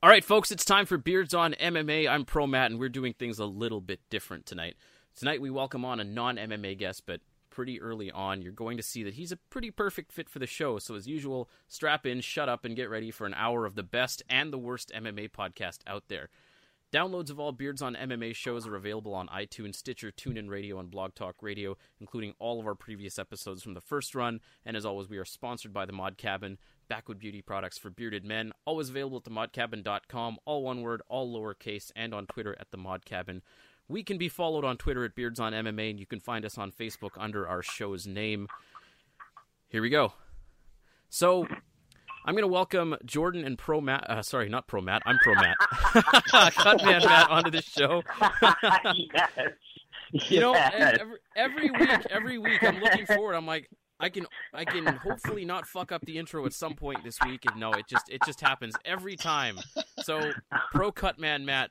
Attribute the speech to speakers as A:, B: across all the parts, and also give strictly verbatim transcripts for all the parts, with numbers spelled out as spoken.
A: All right, folks, it's time for Beards on M M A. I'm Pro Matt, and we're doing things a little bit different tonight. Tonight, we welcome on a non-M M A guest, but pretty early on, you're going to see that he's a pretty perfect fit for the show. So as usual, strap in, shut up, and get ready for an hour of the best and the worst M M A podcast out there. Downloads of all Beards on M M A shows are available on iTunes, Stitcher, TuneIn Radio, and Blog Talk Radio, including all of our previous episodes from the first run. And as always, we are sponsored by The Mod Cabin, Backwood Beauty products for bearded men. Always available at the mod cabin dot com, all one word, all lowercase, and on Twitter at The Mod Cabin. We can be followed on Twitter at Beards on M M A, and you can find us on Facebook under our show's name. Here we go. So, I'm going to welcome Jordan and Pro Matt, uh, sorry, not Pro Matt, I'm Pro Matt, Cutman Matt onto the show.
B: Yes.
A: You know,
B: Yes.
A: every, every week, every week, I'm looking forward, I'm like, I can I can hopefully not fuck up the intro at some point this week, and no, it just it just happens every time. So, Pro Cutman Matt.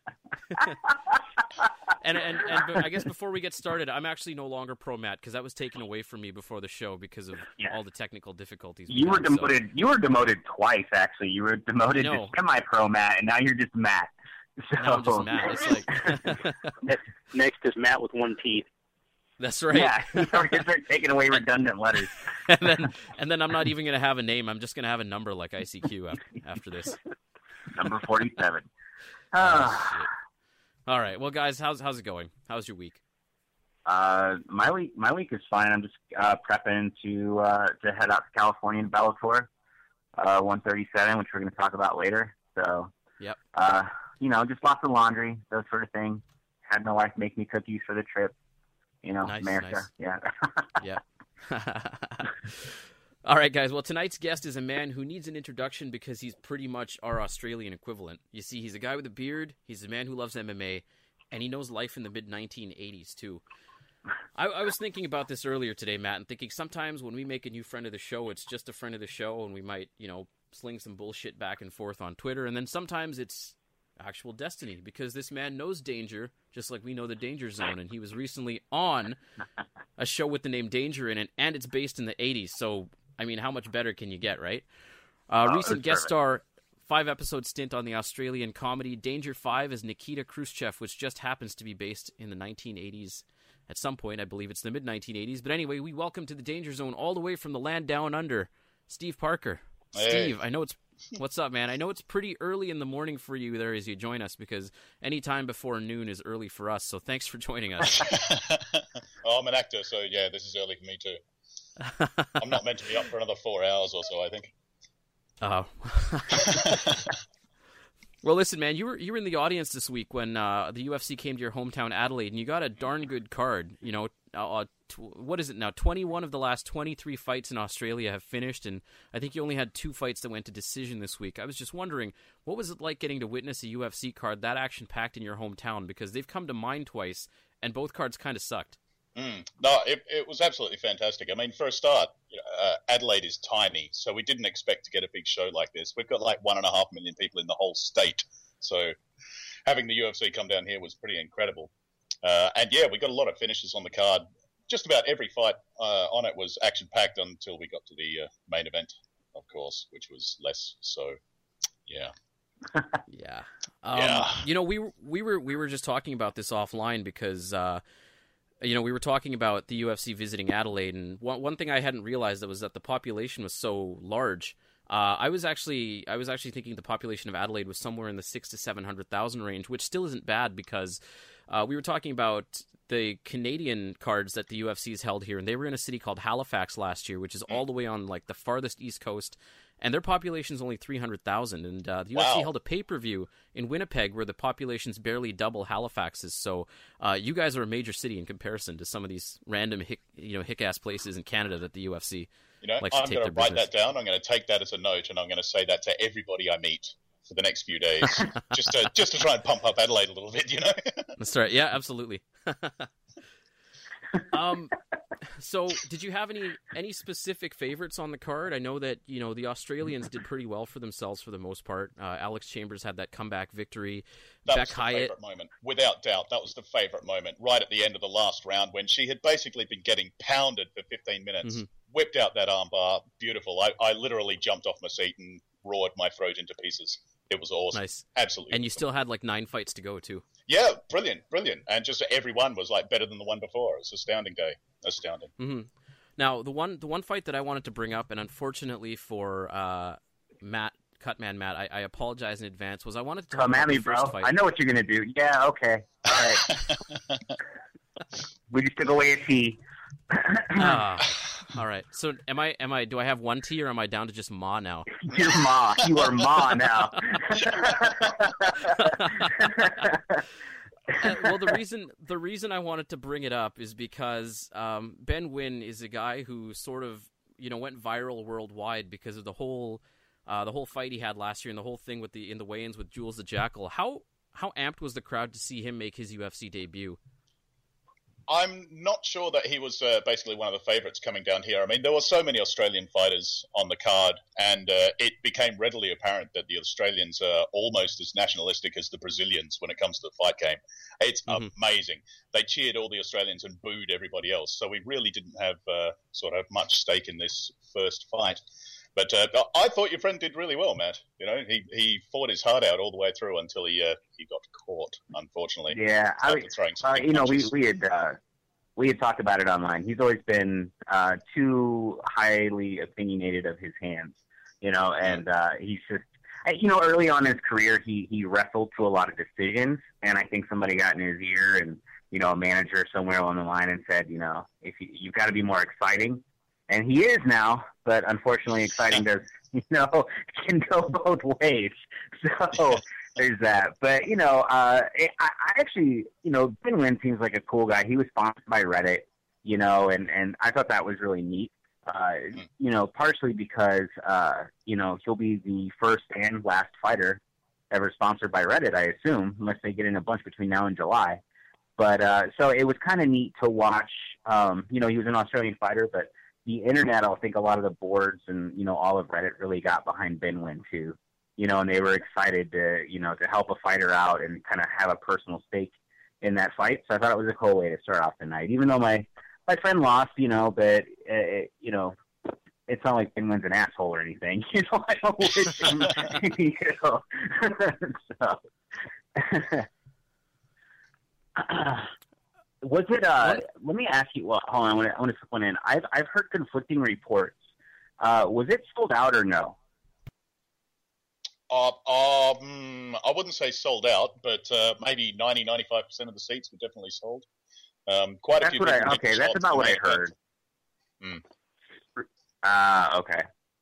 A: and, and and I guess before we get started, I'm actually no longer Pro Matt because that was taken away from me before the show because of
B: Yes.
A: all the technical difficulties. we
B: You were
A: had, so-
B: demoted. You were demoted twice, actually. You were demoted
A: No.
B: to semi-pro Matt, and now you're just Matt. So,
A: Now I'm just Matt. It's like
C: Next is Matt with one teeth.
A: that's right.
B: yeah, you're going to start taking away redundant letters.
A: and then and then I'm not even going to have a name. I'm just going to have a number like I C Q after, after this.
B: Number forty-seven.
A: Oh,
B: Uh,
A: shit. All right. Well, guys, how's how's it going? How's your week?
B: uh, my week, my week is fine. I'm just uh, prepping to uh, to head out to California in Bellator, uh, one thirty-seven, which we're going to talk about later. So,
A: Yep.
B: uh, you know, just lots of laundry, those sort of things. Had my wife make me cookies for the trip. You know,
A: Nice,
B: America.
A: nice.
B: Yeah.
A: Yeah. All right, guys. Well, tonight's guest is a man who needs an introduction because he's pretty much our Australian equivalent. You see, he's a guy with a beard. He's a man who loves M M A, and he knows life in the mid nineteen eighties too. I, I was thinking about this earlier today, Matt, and thinking sometimes when we make a new friend of the show, it's just a friend of the show, and we might, you know, sling some bullshit back and forth on Twitter, and then sometimes it's actual destiny because this man knows danger just like we know the Danger Zone, and he was recently on a show with the name Danger in it, and it's based in the eighties, so I mean, how much better can you get, right? Uh,
B: Oh,
A: recent
B: that's
A: guest
B: perfect.
A: star, five-episode stint on the Australian comedy Danger five as Nikita Khrushchev, which just happens to be based in the nineteen eighties. At some point, I believe it's the mid nineteen eighties. But anyway, we welcome to the Danger Zone all the way from the land down under, Steve Parker.
D: Hey.
A: Steve, I know it's... What's up, man? I know it's pretty early in the morning for you there as you join us because any time before noon is early for us, so thanks for joining us.
D: Oh, I'm an actor, so yeah, this is early for me too. I'm not meant to be up for another four hours or so, I think.
A: Oh. Well, listen, man, you were you were in the audience this week when uh, the U F C came to your hometown, Adelaide, and you got a darn good card. You know, uh, tw- what is it now? twenty-one of the last twenty-three fights in Australia have finished, and I think you only had two fights that went to decision this week. I was just wondering, what was it like getting to witness a U F C card that action-packed in your hometown? Because they've come to mine twice, and both cards kind of sucked.
D: Mm. No, it, it was absolutely fantastic. I mean, for a start, you know, uh, Adelaide is tiny, so we didn't expect to get a big show like this. We've got like one and a half million people in the whole state, so having the U F C come down here was pretty incredible. Uh, and yeah, we got a lot of finishes on the card. Just about every fight uh, on it was action-packed until we got to the uh, main event, of course, which was less. So, yeah.
A: Yeah. Um,
D: Yeah.
A: You know, we were, we were we were just talking about this offline because, uh, you know, we were talking about the U F C visiting Adelaide, and one one thing I hadn't realized that was that the population was so large. Uh, I was actually I was actually thinking the population of Adelaide was somewhere in the six to seven hundred thousand range, which still isn't bad because uh, we were talking about the Canadian cards that the U F C's held here, and they were in a city called Halifax last year, which is all the way on like the farthest east coast. And their population is only three hundred thousand. And uh, the U F C
D: Wow.
A: held a pay-per-view in Winnipeg where the population's barely double Halifax's. So uh, you guys are a major city in comparison to some of these random hick, you know, hick-ass places in Canada that the U F C
D: You know,
A: likes to
D: I'm
A: take
D: going to
A: their
D: write
A: business.
D: that down. I'm going to take that as a note, and I'm going to say that to everybody I meet for the next few days, just to just to try and pump up Adelaide a little bit, you know.
A: That's right. Yeah, absolutely. um, so did you have any any specific favorites on the card? I know that, you know, the Australians did pretty well for themselves for the most part. Uh, Alex Chambers had that comeback victory.
D: That
A: Beck
D: was the
A: Hyatt.
D: favourite moment, without doubt. That was the favourite moment, right at the end of the last round when she had basically been getting pounded for fifteen minutes,
A: Mhm.
D: whipped out that armbar, beautiful. I, I literally jumped off my seat and roared my throat into pieces. It was awesome.
A: Nice.
D: Absolutely.
A: And you
D: awesome.
A: still had like nine fights to go too.
D: Yeah, brilliant, brilliant. And just every one was like better than the one before. It was astounding day. Astounding.
A: Mm-hmm. Now, the one the one fight that I wanted to bring up, and unfortunately for uh, Matt, Cutman Matt, I, I apologize in advance, was I wanted to talk
B: Come
A: about
B: at me,
A: the first
B: bro.
A: fight.
B: I know what you're going to do. Yeah, okay. All right. We just took away a T.
A: Ah, all right. So am I? Am I? Do I have one T or am I down to just Ma now?
B: You're Ma. You are Ma now.
A: Uh, well, the reason the reason I wanted to bring it up is because um, Ben Nguyen is a guy who sort of you know went viral worldwide because of the whole uh, the whole fight he had last year and the whole thing with the in the weigh-ins with Jules the Jackal. How how amped was the crowd to see him make his U F C debut?
D: I'm not sure that he was uh, basically one of the favourites coming down here. I mean, there were so many Australian fighters on the card, and uh, it became readily apparent that the Australians are almost as nationalistic as the Brazilians when it comes to the fight game. It's mm-hmm. amazing. They cheered all the Australians and booed everybody else, so we really didn't have uh, sort of much stake in this first fight. But uh, I thought your friend did really well, Matt. You know, he, he fought his heart out all the way through until he uh, he got caught, unfortunately.
B: Yeah, I mean, uh, you know, we we had uh, we had talked about it online. He's always been uh, too highly opinionated of his hands, you know, and uh, he's just, you know, early on in his career, he he wrestled to a lot of decisions, and I think somebody got in his ear, and you know, a manager somewhere along the line, and said, you know, if you, you've got to be more exciting. And he is now, but unfortunately, exciting does, you know, can go both ways. So there's that. But, you know, uh, I, I actually, you know, Ben Nguyen seems like a cool guy. He was sponsored by Reddit, you know, and, and I thought that was really neat, uh, you know, partially because, uh, you know, he'll be the first and last fighter ever sponsored by Reddit, I assume, unless they get in a bunch between now and July. But uh, so it was kind of neat to watch, um, you know, he was an Australian fighter, but the internet, I think a lot of the boards and, you know, all of Reddit really got behind Ben Nguyen too, you know, and they were excited to, you know, to help a fighter out and kind of have a personal stake in that fight. So I thought it was a cool way to start off the night, even though my, my friend lost, you know, but, uh, it, you know, it's not like Ben Nguyen's an asshole or anything, you know, I don't wish him, you know, so. Was it, uh, let me ask you, well, hold on, I want to, I want to put one in. I've, I've heard conflicting reports. Uh, was it sold out or no?
D: Uh, um, I wouldn't say sold out, but uh, maybe ninety, ninety-five percent of the seats were definitely sold. Um, quite
B: that's
D: a few
B: what
D: people
B: I, Okay, that's about what I heard.
D: Mm.
B: Uh, okay.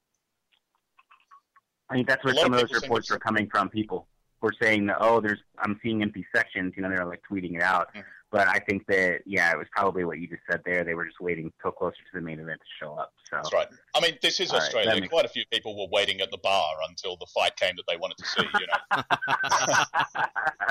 B: I think that's where some of those reports were coming from. People were saying, that, oh, there's, I'm seeing empty sections, you know, they're like tweeting it out. Mm. But I think that, yeah, it was probably what you just said there. They were just waiting till closer to the main event to show up. So
D: that's right. I mean, this is
B: All
D: Australia.
B: Right,
D: Quite a few people were waiting at the bar until the fight came that they wanted to see, you know.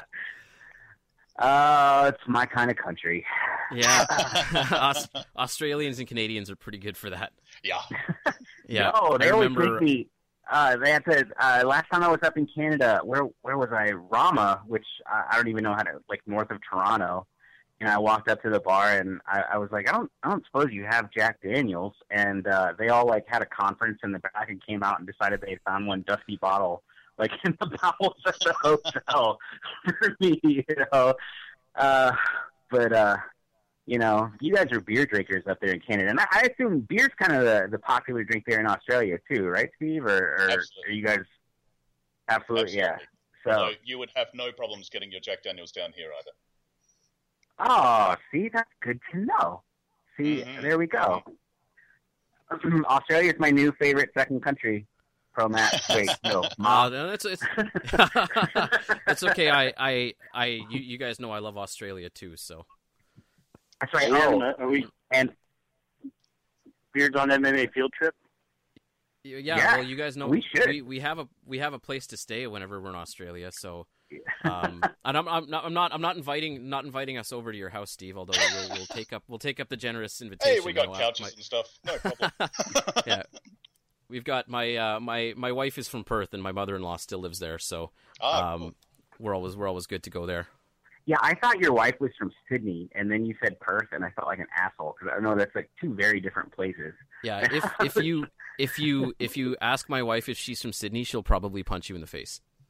B: uh, it's my kind of country.
A: Yeah. Aus- Australians and Canadians are pretty good for that.
D: Yeah.
A: Yeah.
B: No, they
A: I
B: always
A: remember...
B: make me... Uh, they had to, uh, last time I was up in Canada, where where was I? Rama, which I, I don't even know how to, like north of Toronto. And I walked up to the bar and I, I was like, I don't, I don't suppose you have Jack Daniels. And uh, they all like had a conference in the back and came out and decided they had found one dusty bottle, like in the bowels of the hotel for me, you know. Uh, but uh, you know, you guys are beer drinkers up there in Canada, and I, I assume beer's kind of the, the popular drink there in Australia too, right, Steve? Or, or are you guys absolutely, absolutely. Yeah? So
D: no, you would have no problems getting your Jack Daniels down here either.
B: Oh, see, that's good to know. See, mm-hmm. There we go. Australia is my new favorite second country. Pro Matt, wait, no,
A: Ma. No, it's it's, it's okay. I, I, I, you, you guys know I love Australia too, so.
B: That's right.
C: Oh, are we and Beards on M M A field trip?
A: Yeah,
B: yeah,
A: well, you guys know
B: we should.
A: We, we have a we have a place to stay whenever we're in Australia. So, um, and I'm I'm not I'm not I'm not inviting not inviting us over to your house, Steve. Although we'll, we'll take up we'll take up the generous invitation.
D: Hey, we got
A: you know,
D: couches
A: my,
D: and stuff. No problem.
A: Yeah, we've got my uh, my my wife is from Perth and my mother-in-law still lives there. So,
D: ah,
A: um,
D: cool.
A: we're always we're always good to go there.
B: Yeah, I thought your wife was from Sydney, and then you said Perth, and I felt like an asshole because I know that's like two very different places.
A: Yeah, if if you if you if you ask my wife if she's from Sydney, she'll probably punch you in the face.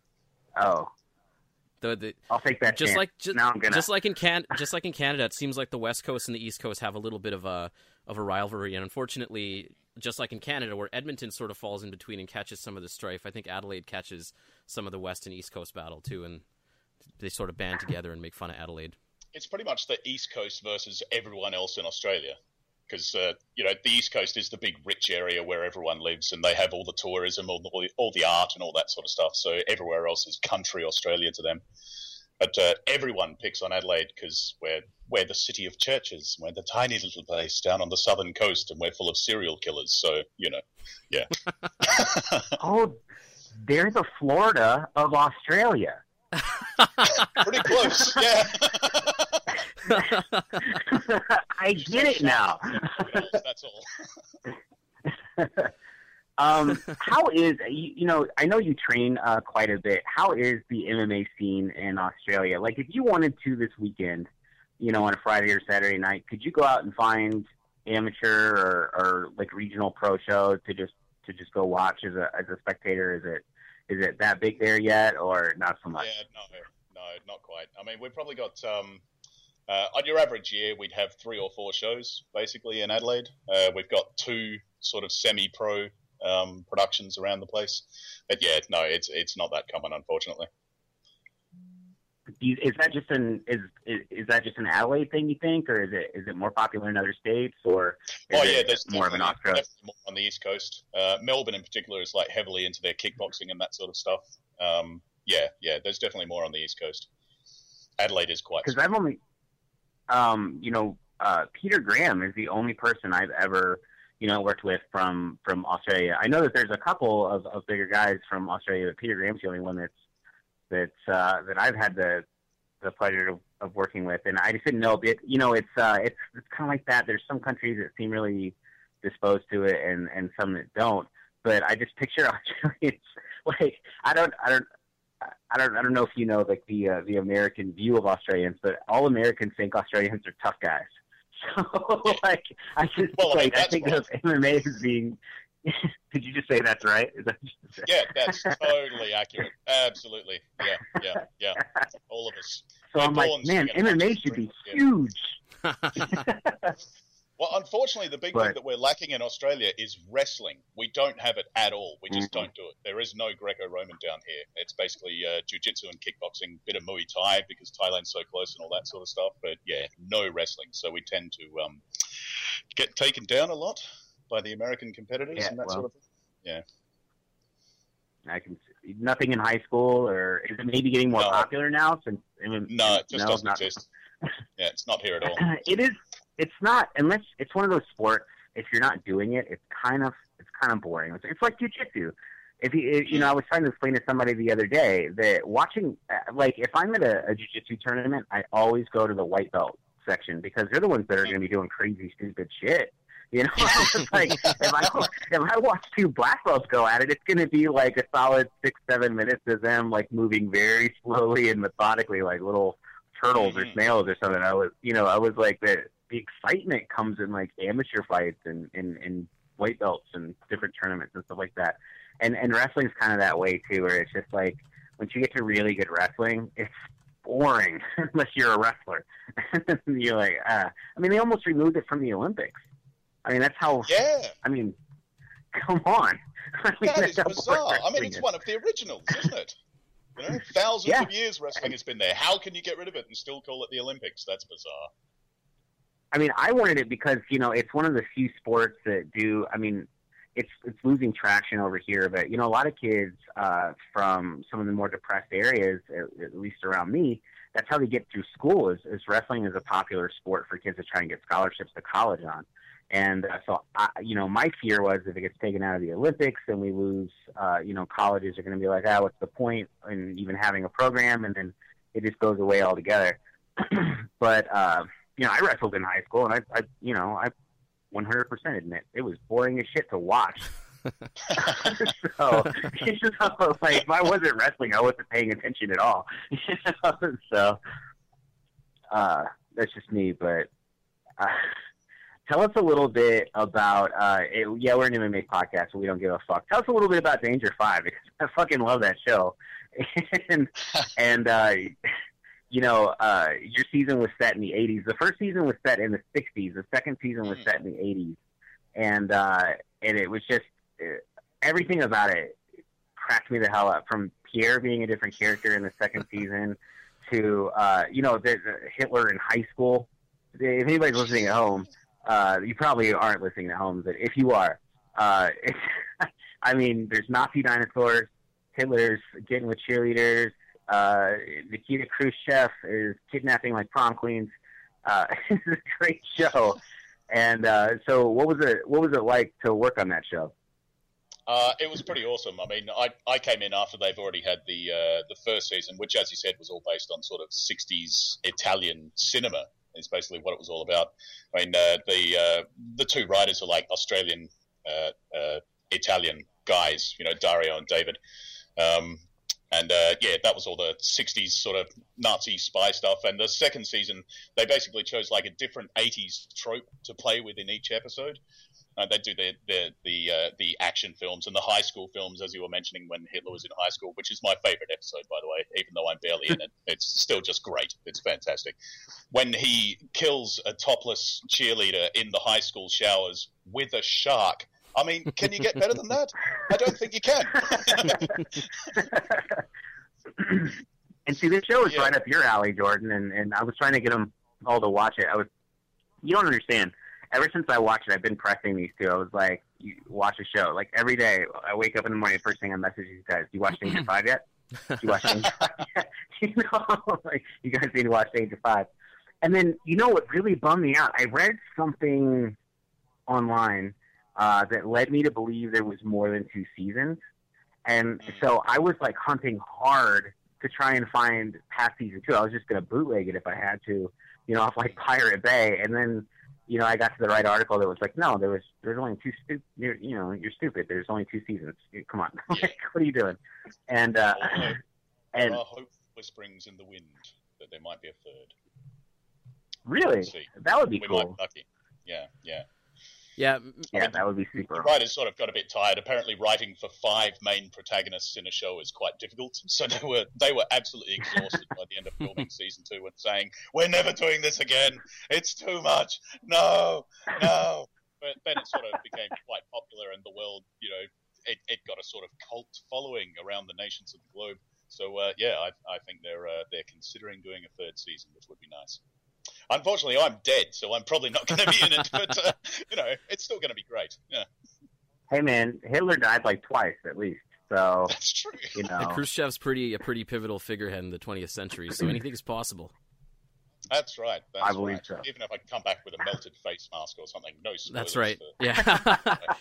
B: Oh,
A: The, the,
B: I'll take that.
A: just
B: chance.
A: like just,
B: now I'm gonna.
A: just like in Can just like in Canada, it seems like the West Coast and the East Coast have a little bit of a of a rivalry, and unfortunately, just like in Canada, where Edmonton sort of falls in between and catches some of the strife, I think Adelaide catches some of the West and East Coast battle too, and they sort of band together and make fun of Adelaide.
D: It's pretty much the East Coast versus everyone else in Australia. Because, uh, you know, the East Coast is the big rich area where everyone lives, and they have all the tourism, all the, all the art and all that sort of stuff. So everywhere else is country Australia to them. But uh, everyone picks on Adelaide because we're, we're the city of churches. We're the tiny little place down on the southern coast, and we're full of serial killers. So, you know, yeah.
B: Oh, they're the Florida of Australia.
D: Pretty close, yeah.
B: I get it now.
D: That's all.
B: um, how is you, you know? I know you train uh, quite a bit. How is the M M A scene in Australia? Like, if you wanted to this weekend, you know, on a Friday or Saturday night, could you go out and find amateur or, or like regional pro shows to just to just go watch as a as a spectator? Is it is it that big there yet, or not so much?
D: Yeah, no, no, not quite. I mean, we've probably got. Um, Uh, on your average year, we'd have three or four shows, basically, in Adelaide. Uh, we've got two sort of semi-pro um, productions around the place. But, yeah, no, it's it's not that common, unfortunately.
B: Is that just an is, is is that just an Adelaide thing, you think, or is it is it more popular in other states, or is
D: oh, yeah, there's
B: more of an Australia?
D: More on the East Coast. Uh, Melbourne, in particular, is like heavily into their kickboxing and that sort of stuff. Um, yeah, yeah, there's definitely more on the East Coast. Adelaide is quite.
B: Because I've only... Um, you know, uh, Peter Graham is the only person I've ever, you know, worked with from, from Australia. I know that there's a couple of, of bigger guys from Australia, but Peter Graham's the only one that's that's uh, that I've had the the pleasure of, of working with, and I just didn't know. It, you know, it's uh, it's it's kind of like that. There's some countries that seem really disposed to it, and, and some that don't. But I just picture Australians like I don't I don't. I don't. I don't know if you know like the uh, the American view of Australians, but all Americans think Australians are tough guys. So like, I just
D: well,
B: like
D: I, mean,
B: I think
D: right.
B: of M M A as being. Did you just say that's right? Is that
D: yeah, that's totally accurate. Absolutely. Yeah, yeah, yeah. All of us.
B: So
D: We're
B: I'm like,
D: born
B: man,
D: singing
B: M M A
D: punches
B: should be
D: yeah.
B: huge.
D: Well, unfortunately, the big
B: But-
D: thing that we're lacking in Australia is wrestling. We don't have it at all. We just
B: Mhm.
D: don't do it. There is no Greco-Roman down here. It's basically uh, jiu-jitsu and kickboxing, bit of Muay Thai because Thailand's so close and all that sort of stuff. But yeah, no wrestling. So we tend to um, get taken down a lot by the American competitors
B: Yeah,
D: and that
B: well.
D: sort of thing. Yeah.
B: I can see nothing in high school, or is it maybe getting more
D: No.
B: popular now? Since M M A,
D: No, it just
B: no,
D: doesn't
B: not-
D: exist. Yeah, it's not here at all.
B: It is. It's not unless it's one of those sports. If you're not doing it, it's kind of it's kind of boring. It's, it's like jujitsu. If you if, you know, I was trying to explain to somebody the other day that watching, uh, like, if I'm at a, a jiu-jitsu tournament, I always go to the white belt section because they're the ones that are going to be doing crazy, stupid shit. You know, it's like if I if I watch two black belts go at it, it's going to be like a solid six, seven minutes of them like moving very slowly and methodically, like little turtles or
D: Mhm.
B: snails or something. I was, you know, I was like the the excitement comes in like amateur fights and and, and white belts and different tournaments and stuff like that. And and wrestling's kind of that way too, where it's just like once you get to really good wrestling, it's boring unless you're a wrestler. You're like, uh, I mean, they almost removed it from the Olympics. I mean, that's how.
D: Yeah.
B: I mean, come on. I mean,
D: That is
B: that's how
D: bizarre.
B: boring
D: I mean,
B: wrestling
D: it's
B: is.
D: one of the originals, isn't it? You know, thousands
B: Yeah.
D: of years wrestling has been there. How can you get rid of it and still call it the Olympics? That's bizarre.
B: I mean, I wanted it because, you know, it's one of the few sports that do, I mean, it's it's losing traction over here. But, you know, a lot of kids uh, from some of the more depressed areas, at, at least around me, that's how they get through school is, is wrestling is a popular sport for kids to try and get scholarships to college on. And uh, so, I, you know, my fear was if it gets taken out of the Olympics and we lose, uh, you know, colleges are going to be like, ah, what's the point in even having a program? And then it just goes away altogether. But, uh, you know, I wrestled in high school, and I, I you know, I one hundred percent admit it was boring as shit to watch. So, it's just like, if I wasn't wrestling, I wasn't paying attention at all. You know? So, uh, that's just me, but uh, tell us a little bit about, uh, it, yeah, we're an M M A podcast, so we don't give a fuck. Tell us a little bit about Danger five, because I fucking love that show. and and uh, you know, uh, your season was set in the eighties. The first season was set in the sixties. The second season was set in the eighties, and uh, and it was just uh, everything about it cracked me the hell up. From Pierre being a different character in the second season to uh, you know, the, the Hitler in high school. If anybody's listening at home, uh, you probably aren't listening at home, but if you are, uh, it's, I mean, there's Nazi dinosaurs, Hitler's getting with cheerleaders, uh, Nikita Khrushchev is kidnapping like prom queens. Uh, it's a great show. And uh, so, what was it? What was it like to work on that show?
D: Uh, it was pretty awesome. I mean, I, I came in after they've already had the uh, the first season, which, as you said, was all based on sort of sixties Italian cinema. Is basically what it was all about. I mean, uh, the uh, the two writers are like Australian uh, uh, Italian guys, you know, Dario and David. Um, and uh, yeah, that was all the sixties sort of Nazi spy stuff. And the second season, they basically chose like a different eighties trope to play with in each episode. Uh, they do the the the, uh, the action films and the high school films, as you were mentioning, when Hitler was in high school, which is my favorite episode, by the way. Even though I'm barely in it, it's still just great. It's fantastic. When he kills a topless cheerleader in the high school showers with a shark. I mean, can you get better than that? I don't think you can.
B: And see, this show is
D: Yeah.
B: right up your alley, Jordan. And, and I was trying to get them all to watch it. I was, you don't understand. Ever since I watched it, I've been pressing these two. I was like, you watch a show. Like, every day, I wake up in the morning, first thing I message you guys, do you watch Danger five yet? Do you watch Danger five yet? You know, like, you guys need to watch Danger five. And then, you know what really bummed me out? I read something online uh, that led me to believe there was more than two seasons. And so I was, like, hunting hard to try and find past season two. I was just going to bootleg it if I had to, you know, off, like, Pirate Bay. And then, you know, I got to the right article that was like, no, there was, there's only two, stu- you're, you know, you're stupid. There's only two seasons. Come on. Like, what are you doing? And, uh,
D: Although,
B: and
D: there are hope whisperings in the wind that there might be a third.
B: really,
D: We'll see.
B: that would be
D: We
B: cool.
D: might be lucky. Yeah, yeah.
A: Yeah, m-
B: Yeah, that would be super.
D: The writers sort of got a bit tired. Apparently, writing for five main protagonists in a show is quite difficult. So they were they were absolutely exhausted by the end of filming season two and saying, "We're never doing this again. It's too much. No, no." But then it sort of became quite popular, and the world, you know, it, it got a sort of cult following around the nations of the globe. So uh, yeah, I, I think they're uh, they're considering doing a third season, which would be nice. Unfortunately, I'm dead, so I'm probably not going to be in it. But uh, you know, it's still going to be great. Yeah,
B: Hey, man, Hitler died like twice at least. So,
D: that's true.
B: you know.
A: and Khrushchev's pretty a pretty pivotal figurehead in the twentieth century, so anything is possible.
D: That's right. That's
B: I believe
D: right.
B: so.
D: Even if I come back with a melted face mask or something, no spoilers.
A: That's right.
D: For...
A: Yeah.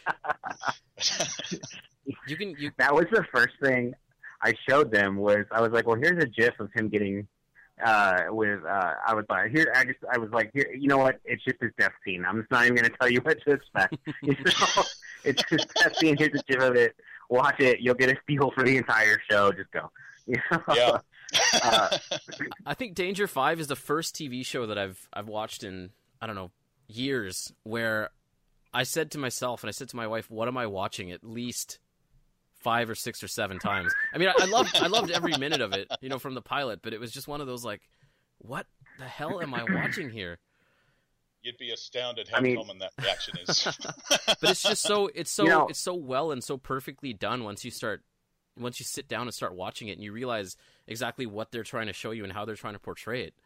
A: you can you
B: That was the first thing I showed them was I was like, well, here's a GIF of him getting uh, with, uh, I was like, here, I just, I was like, here, you know what? It's just his death scene. I'm just not even going to tell you what to expect. You know? It's his death scene. Here's a GIF of it. Watch it. You'll get a feel for the entire show. Just go. You know?
D: Yeah.
B: uh,
A: I think Danger Five is the first T V show that I've I've watched in I don't know years where I said to myself and I said to my wife, "What am I watching?" At least five or six or seven times. I mean, I, I loved I loved every minute of it, you know, from the pilot. But it was just one of those like, "What the hell am I watching here?"
D: You'd be astounded how
B: I mean-
D: common that reaction is.
A: But it's just so it's so
B: You know-
A: it's so well and so perfectly done once you start once you sit down and start watching it and you realize exactly what they're trying to show you and how they're trying to portray it.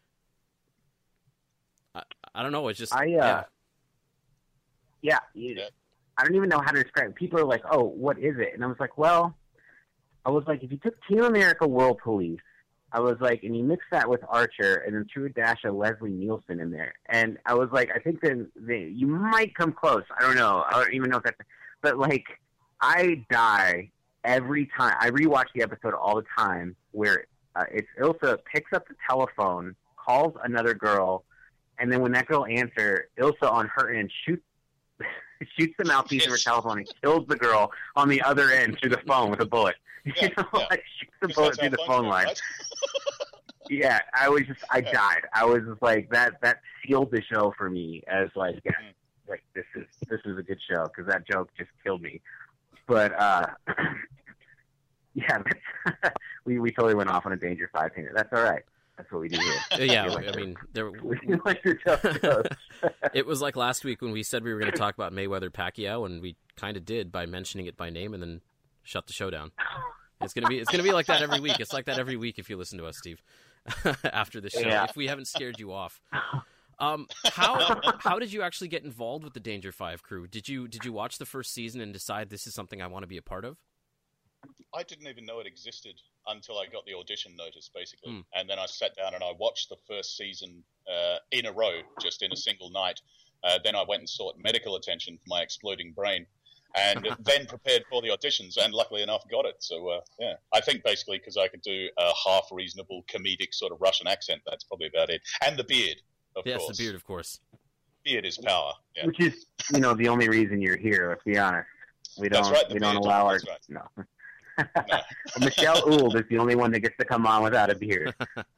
A: I, I don't know. It's just
B: I, uh,
A: yeah.
B: yeah, you,
D: Yeah.
B: I don't even know how to describe it. People are like, oh, what is it? And I was like, well, I was like, if you took Team America World Police, I was like, and you mix that with Archer and then threw a dash of Leslie Nielsen in there. And I was like, I think that they, you might come close. I don't know. I don't even know if that's, but like, I die every time. I rewatch the episode all the time where uh, it's Ilsa picks up the telephone, calls another girl, and then when that girl answers, Ilsa on her end shoots shoots the mouthpiece of her
D: Yes.
B: telephone and kills the girl on the other end through the phone with a bullet.
D: Yeah,
B: you know,
D: yeah.
B: like shoots the
D: Because
B: bullet
D: that's
B: through
D: how
B: the
D: phones
B: phone
D: work,
B: line.
D: right?
B: Yeah, I was just, I
D: Yeah.
B: died. I was just like that. That sealed the show for me as like, yeah,
D: Mhm.
B: like this is this is a good show because that joke just killed me. But uh, Yeah, that's, we we totally went off on a Danger Five here. That's all right. That's what we do here.
A: Yeah,
B: like
A: I
B: to,
A: mean, there.
B: We like to tell jokes.
A: It was like last week when we said we were going to talk about Mayweather Pacquiao, and we kind of did by mentioning it by name and then shut the show down. It's gonna be it's gonna be like that every week. It's like that every week if you listen to us, Steve. After the show,
B: Yeah.
A: if we haven't scared you off. Um, how how did you actually get involved with the Danger Five crew? Did you did you watch the first season and decide this is something I want to be a part of?
D: I didn't even know it existed until I got the audition notice, basically.
A: Mm.
D: And then I sat down and I watched the first season uh, in a row, just in a single night. Uh, then I went and sought medical attention for my exploding brain, and then prepared for the auditions, and luckily enough got it. So, uh, yeah, I think basically because I could do a half-reasonable comedic sort of Russian accent, that's probably about it. And the beard, of
A: Yes,
D: course.
A: the beard, of course.
D: Beard is power. Yeah.
B: Which is, you know, the only reason you're here. Let's be honest. We don't.
D: That's right, the
B: we don't
D: beard.
B: allow our.
D: That's right.
B: No.
D: No.
B: Michelle Ould is the only one that gets to come on without a beard.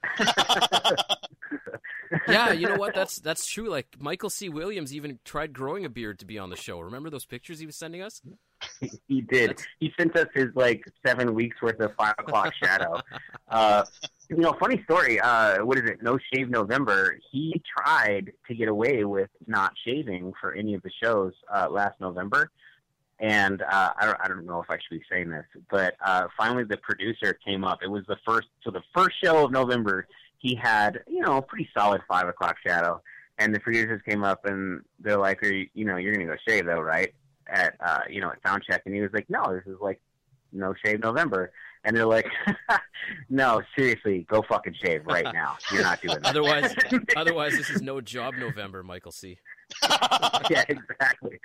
A: Yeah, you know what? That's that's true. Like Michael C. Williams even tried growing a beard to be on the show. Remember those pictures he was sending us?
B: He, he did.
A: That's-
B: He sent us his like seven weeks worth of five o'clock shadow. Uh, you know, funny story. Uh, what is it? No Shave November. He tried to get away with not shaving for any of the shows uh, last November. And uh, I, don't, I don't know if I should be saying this, but uh, finally the producer came up. It was the first, so the first show of November, he had, you know, a pretty solid five o'clock shadow. And the producers came up and they're like, Are you, you know, you're going to go shave though, right? At, uh, you know, at sound check. And he was like, no, this is like No Shave November. And they're like, no, seriously, go fucking shave right now. You're not doing that.
A: Otherwise, otherwise, this is no job November, Michael C.
B: Yeah, exactly.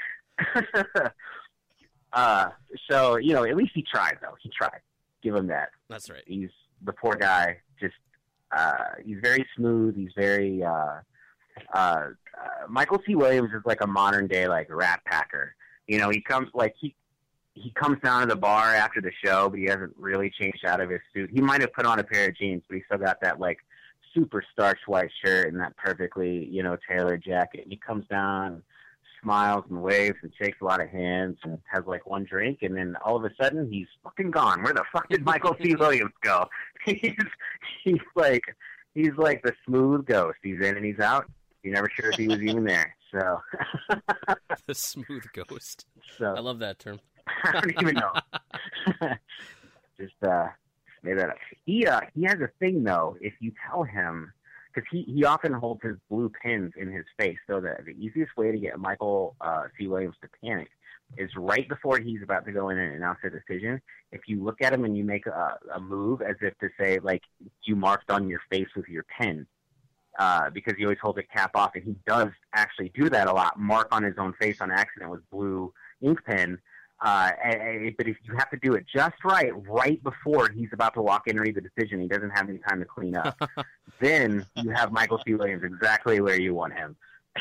B: uh, so, you know, at least he tried, though. He tried. Give him that.
A: That's right.
B: He's the poor guy. Just, uh, he's very smooth. He's very, uh, uh, uh, Michael C. Williams is like a modern day, like, rat packer. You know, he comes, like, he, he comes down to the bar after the show, but he hasn't really changed out of his suit. He might have put on a pair of jeans, but he still got that, like, super starched white shirt and that perfectly, you know, tailored jacket. And he comes down, smiles and waves and shakes a lot of hands and has like one drink, and then all of a sudden he's fucking gone. Where the fuck did Michael C. Williams go? He's he's like he's like the smooth ghost. He's in and he's out. You're never sure if he was even there. So
A: The smooth ghost.
B: so
A: I love that term.
B: I don't even know. Just uh, made that up. He uh, he has a thing though. If you tell him, because he, he often holds his blue pins in his face, so the the easiest way to get Michael uh, C. Williams to panic is right before he's about to go in and announce a decision. If you look at him and you make a, a move as if to say like you marked on your face with your pen. Uh, because he always holds a cap off, and he does actually do that a lot. Mark on his own face on accident with blue ink pen. Uh, and, and, but if you have to do it just right, right before he's about to walk in and read the decision, he doesn't have any time to clean up. Then you have Michael C. Williams exactly where you want him.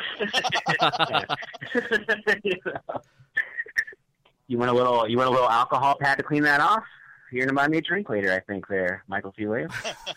B: You know? You want a little, you want a little alcohol pad to clean that off? You're gonna buy me a drink later, I think. There, Michael C. Williams.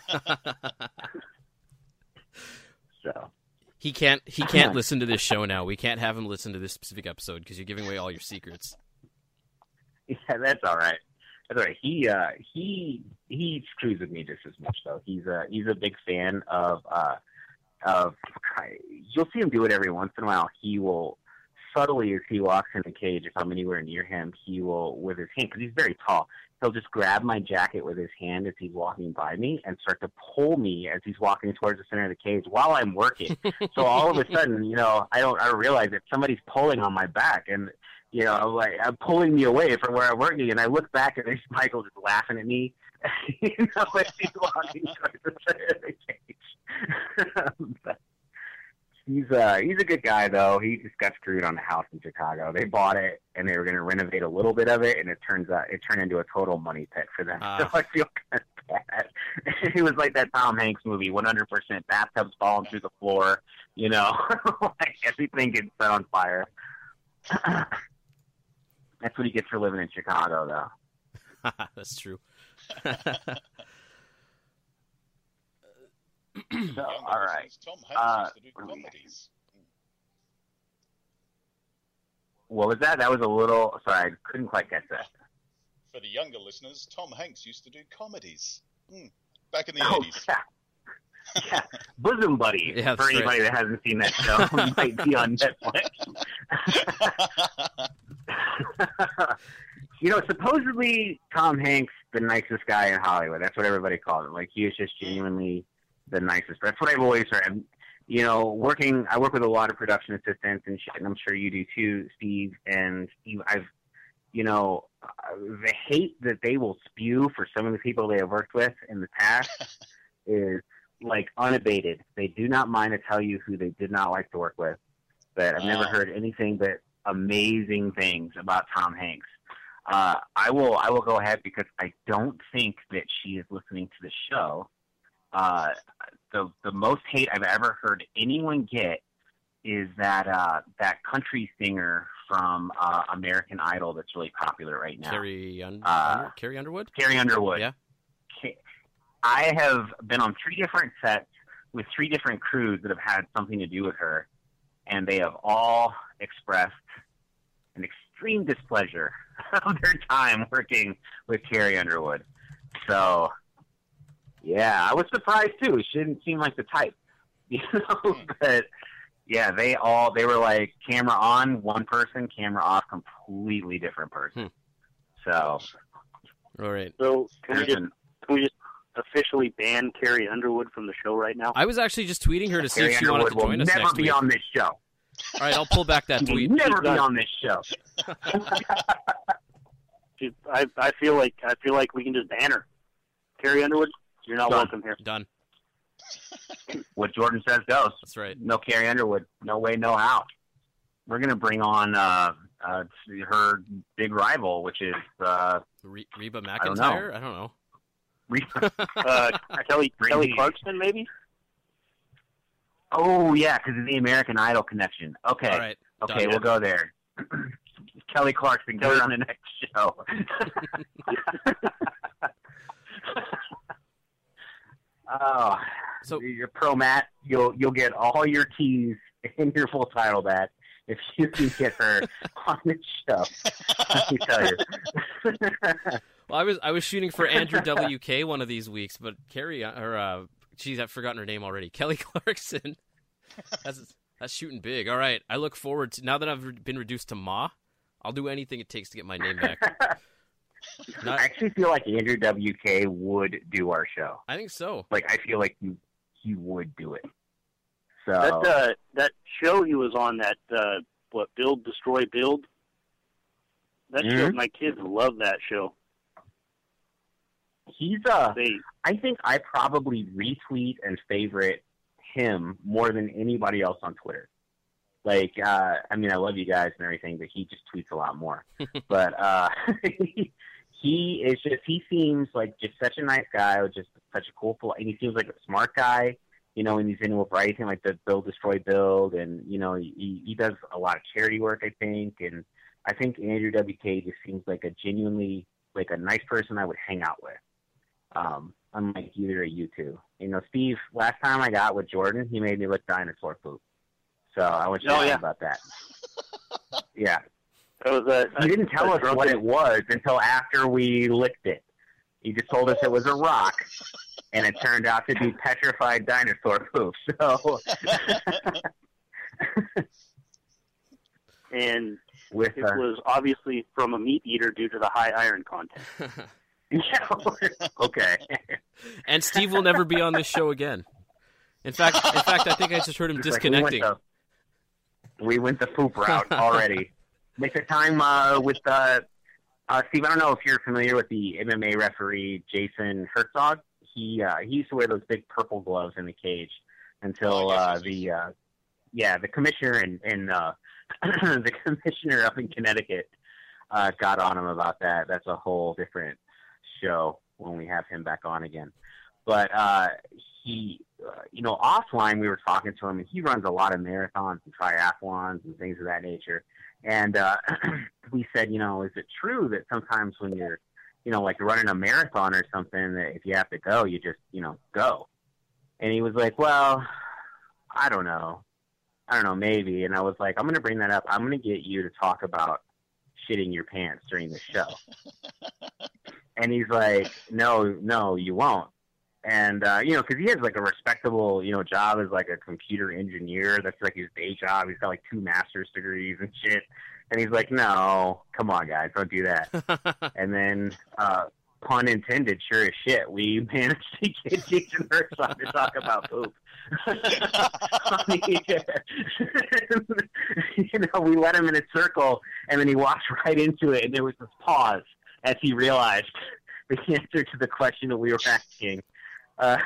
B: So
A: He can't. He can't listen to this show now. We can't have him listen to this specific episode because you're giving away all your secrets.
B: yeah, that's all right. That's all right. He uh, he he screws with me just as much though. He's a he's a big fan of uh, of. You'll see him do it every once in a while. He will subtly, as he walks in the cage, if I'm anywhere near him, he will with his hand, because he's very tall. He'll just grab my jacket with his hand as he's walking by me and start to pull me as he's walking towards the center of the cage while I'm working. So all of a sudden, you know, I don't I realize that somebody's pulling on my back, and you know, I'm like I'm pulling me away from where I'm working, and I look back and there's Michael just laughing at me, you know, as he's walking towards the center of the cage. But he's uh he's a good guy though. He just got screwed on the house in Chicago. They bought it and they were going to renovate a little bit of it, and it turns out it turned into a total money pit for them.
A: Uh.
B: So I feel kind of bad. It was like that Tom Hanks movie, one hundred percent bathtubs falling through the floor. You know, like everything gets set on fire. That's what he gets for living in Chicago, though.
A: That's true.
B: So, all right.
D: Tom Hanks
B: Uh,
D: used to do comedies.
B: What was that? That was a little. Sorry, I couldn't quite catch that.
D: for the younger listeners, Tom Hanks used to do comedies mm, back in the
B: Oh,
D: eighties.
B: yeah. Yeah, Bosom Buddy.
A: Yeah,
B: for
A: that's
B: anybody
A: right.
B: that hasn't seen that show, might be on Netflix. You know, supposedly Tom Hanks, the nicest guy in Hollywood. That's what everybody called him. Like, he is just genuinely the nicest. That's what I've always heard. And, you know, working, I work with a lot of production assistants and shit, and I'm sure you do too, Steve. And Steve, I've, you know, uh, the hate that they will spew for some of the people they have worked with in the past is like unabated. They do not mind to tell you who they did not like to work with. But I've never
D: Wow.
B: heard anything but amazing things about Tom Hanks. Uh, I will I will go ahead because I don't think that she is listening to the show. Uh, the the most hate I've ever heard anyone get is that uh, that country singer from uh, American Idol that's really popular right now.
A: Carrie, Un-
B: Uh,
A: Carrie Underwood?
B: Carrie Underwood.
A: Yeah.
B: I have been on three different sets with three different crews that have had something to do with her, and they have all expressed an extreme displeasure of their time working with Carrie Underwood. So, yeah, I was surprised too. She didn't seem like the type, you know. But yeah, they all they were like camera on, one person, camera off, completely different person.
A: Hmm.
B: So,
A: All right.
C: So can we
B: there's
C: just
B: an-
C: can we just officially ban Carrie Underwood from the show right now?
A: I was actually just tweeting her to see
B: Carrie
A: if she wanted
B: Underwood
A: to
B: will
A: join us
B: never
A: next
B: be
A: week.
B: on this show.
A: All right, I'll pull back that
B: She will
A: tweet.
B: never be
C: done.
B: on this show.
C: She- I I feel like I feel like we can just ban her. Carrie Underwood, you're not
B: Done.
C: welcome here.
A: Done.
B: What Jordan says goes.
A: That's right.
B: No Carrie Underwood. No way, no how. We're going to bring on uh, uh, her big rival, which is uh,
A: Re- Reba
B: I don't know.
A: McEntire? I don't know.
B: Reba.
C: Uh, Kelly
B: Bring
C: Kelly
B: me-
C: Clarkson, maybe.
B: Oh, yeah, because of the American Idol connection. Okay.
A: All right.
B: Okay,
A: done.
B: we'll go there. Kelly Clarkson, get her on the next show. Oh,
A: So-
B: you're pro Matt. You'll you'll get all your keys in your full title back if you can get her on the show. Let me tell you.
A: Well, I was I was shooting for Andrew W K one of these weeks, but Carrie or uh, geez, I've forgotten her name already. Kelly Clarkson. That's that's shooting big. All right, I look forward to now that I've been reduced to Ma. I'll do anything it takes to get my name back. Not,
B: I actually feel like Andrew W K would do our show.
A: I think so.
B: Like I feel like he he would do it. So
C: That uh, that show he was on, that uh, what Build Destroy Build. That show,
B: Mhm.
C: my kids love that show.
B: he's uh
C: They
B: I think I probably retweet and favorite him more than anybody else on Twitter. Like, uh, I mean, I love you guys and everything, but he just tweets a lot more. But uh, he is just, he seems like just such a nice guy, with just such a cool, and he seems like a smart guy, you know, and he's into everything like the Build, Destroy, Build, and, you know, he, he does a lot of charity work, I think, and I think Andrew W K just seems like a genuinely, like a nice person I would hang out with. Um, unlike either of you two. You know, Steve, last time I got with Jordan, he made me lick dinosaur poop. So I want you to
C: Oh,
B: know
C: yeah.
B: about that. Yeah.
C: that was a.
B: He didn't tell us what it was until after we licked it. He just told us it was a rock, and it turned out to be petrified dinosaur poop. So,
C: And
B: with
C: it
B: uh,
C: was obviously from a meat eater due to the high iron content.
B: yeah, okay.
A: And Steve will never be on this show again. In fact, in fact, I think I just heard him
B: It's like
A: disconnecting.
B: we, went the, we went the poop route already. Like the time uh, with uh, uh, Steve. I don't know if you're familiar with the M M A referee Jason Herzog. He uh, he used to wear those big purple gloves in the cage until
D: Oh, yes,
B: uh,
D: yes,
B: the
D: yes.
B: uh, yeah the commissioner and and uh, the commissioner up in Connecticut uh, got on him about that. That's a whole different show when we have him back on again. But uh, he, uh, you know, offline we were talking to him, and he runs a lot of marathons and triathlons and things of that nature. And uh, we said, you know, is it true that sometimes when you're, you know, like running a marathon or something, that if you have to go, you just, you know, go? And he was like, well, I don't know. I don't know, maybe. And I was like, I'm going to bring that up. I'm going to get you to talk about shitting your pants during the show. And he's like, no, no, you won't. And, uh, you know, because he has, like, a respectable, you know, job as, like, a computer engineer. That's, like, his day job. He's got, like, two master's degrees and shit. And he's like, no, come on, guys, don't do that. And then, uh, pun intended, sure as shit, we managed to get Jason Hurst on to talk about poop. You know, we let him in a circle, and then he walked right into it, and there was this pause as he realized the answer to the question that we were asking uh,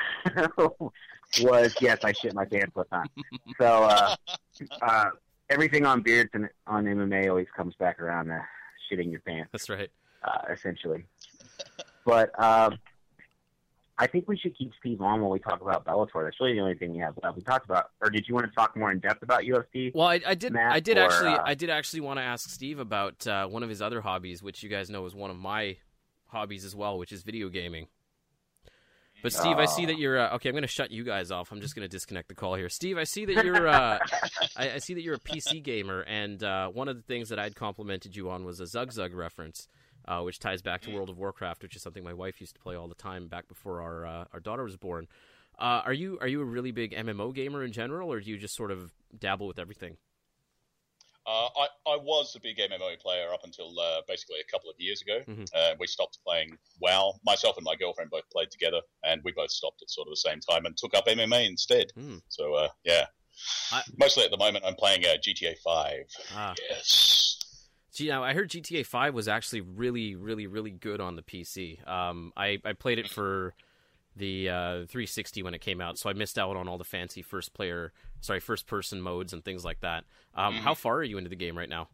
B: was, yes, I shit my pants all the time. So uh, uh, everything on Beards and on M M A always comes back around to shitting your pants.
A: That's right.
B: Uh, essentially. But uh, I think we should keep Steve on when we talk about Bellator. That's really the only thing we have left. We talked about, or did you want to talk more in depth about U F C?
A: Well, I, I did.
B: Matt,
A: I did
B: or,
A: actually.
B: Uh,
A: I did actually want to ask Steve about uh, one of his other hobbies, which you guys know is one of my hobbies as well, which is video gaming. But Steve, I see that you're uh, okay. I'm going to shut you guys off. I'm just going to disconnect the call here. Steve, I see that you're. Uh, I, I see that you're a P C gamer, and uh, one of the things that I'd complimented you on was a Zug Zug reference. Uh, which ties back to World of Warcraft, which is something my wife used to play all the time back before our uh, our daughter was born. Uh, are you are you a really big M M O gamer in general, or do you just sort of dabble with everything?
D: Uh, I, I was a big M M O player up until uh, basically a couple of years ago.
A: Mm-hmm.
D: Uh, we stopped playing WoW. Myself and my girlfriend both played together, and we both stopped at sort of the same time and took up M M A instead.
A: Mm.
D: So, uh, yeah. I... Mostly at the moment, I'm playing uh, G T A five.
A: Ah.
D: Yes.
A: Gee, now I heard G T A five was actually really, really, really good on the P C. Um, I, I played it for the uh, three sixty when it came out, so I missed out on all the fancy first player, sorry, first person modes and things like that. Um, mm-hmm. How far are you into the game right now?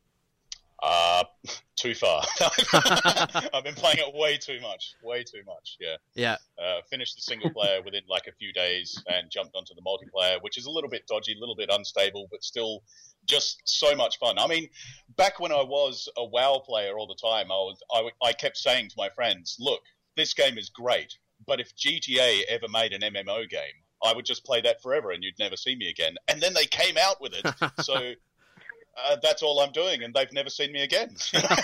D: Uh, too far. I've been playing it way too much, way too much. Yeah.
A: Yeah.
D: Uh, finished the single player within like a few days and jumped onto the multiplayer, which is a little bit dodgy, a little bit unstable, but still just so much fun. I mean, back when I was a WoW player all the time, I was I, I kept saying to my friends, "Look, this game is great, but if G T A ever made an M M O game, I would just play that forever, and you'd never see me again." And then they came out with it, so. Uh, that's all I'm doing, and they've never seen me again.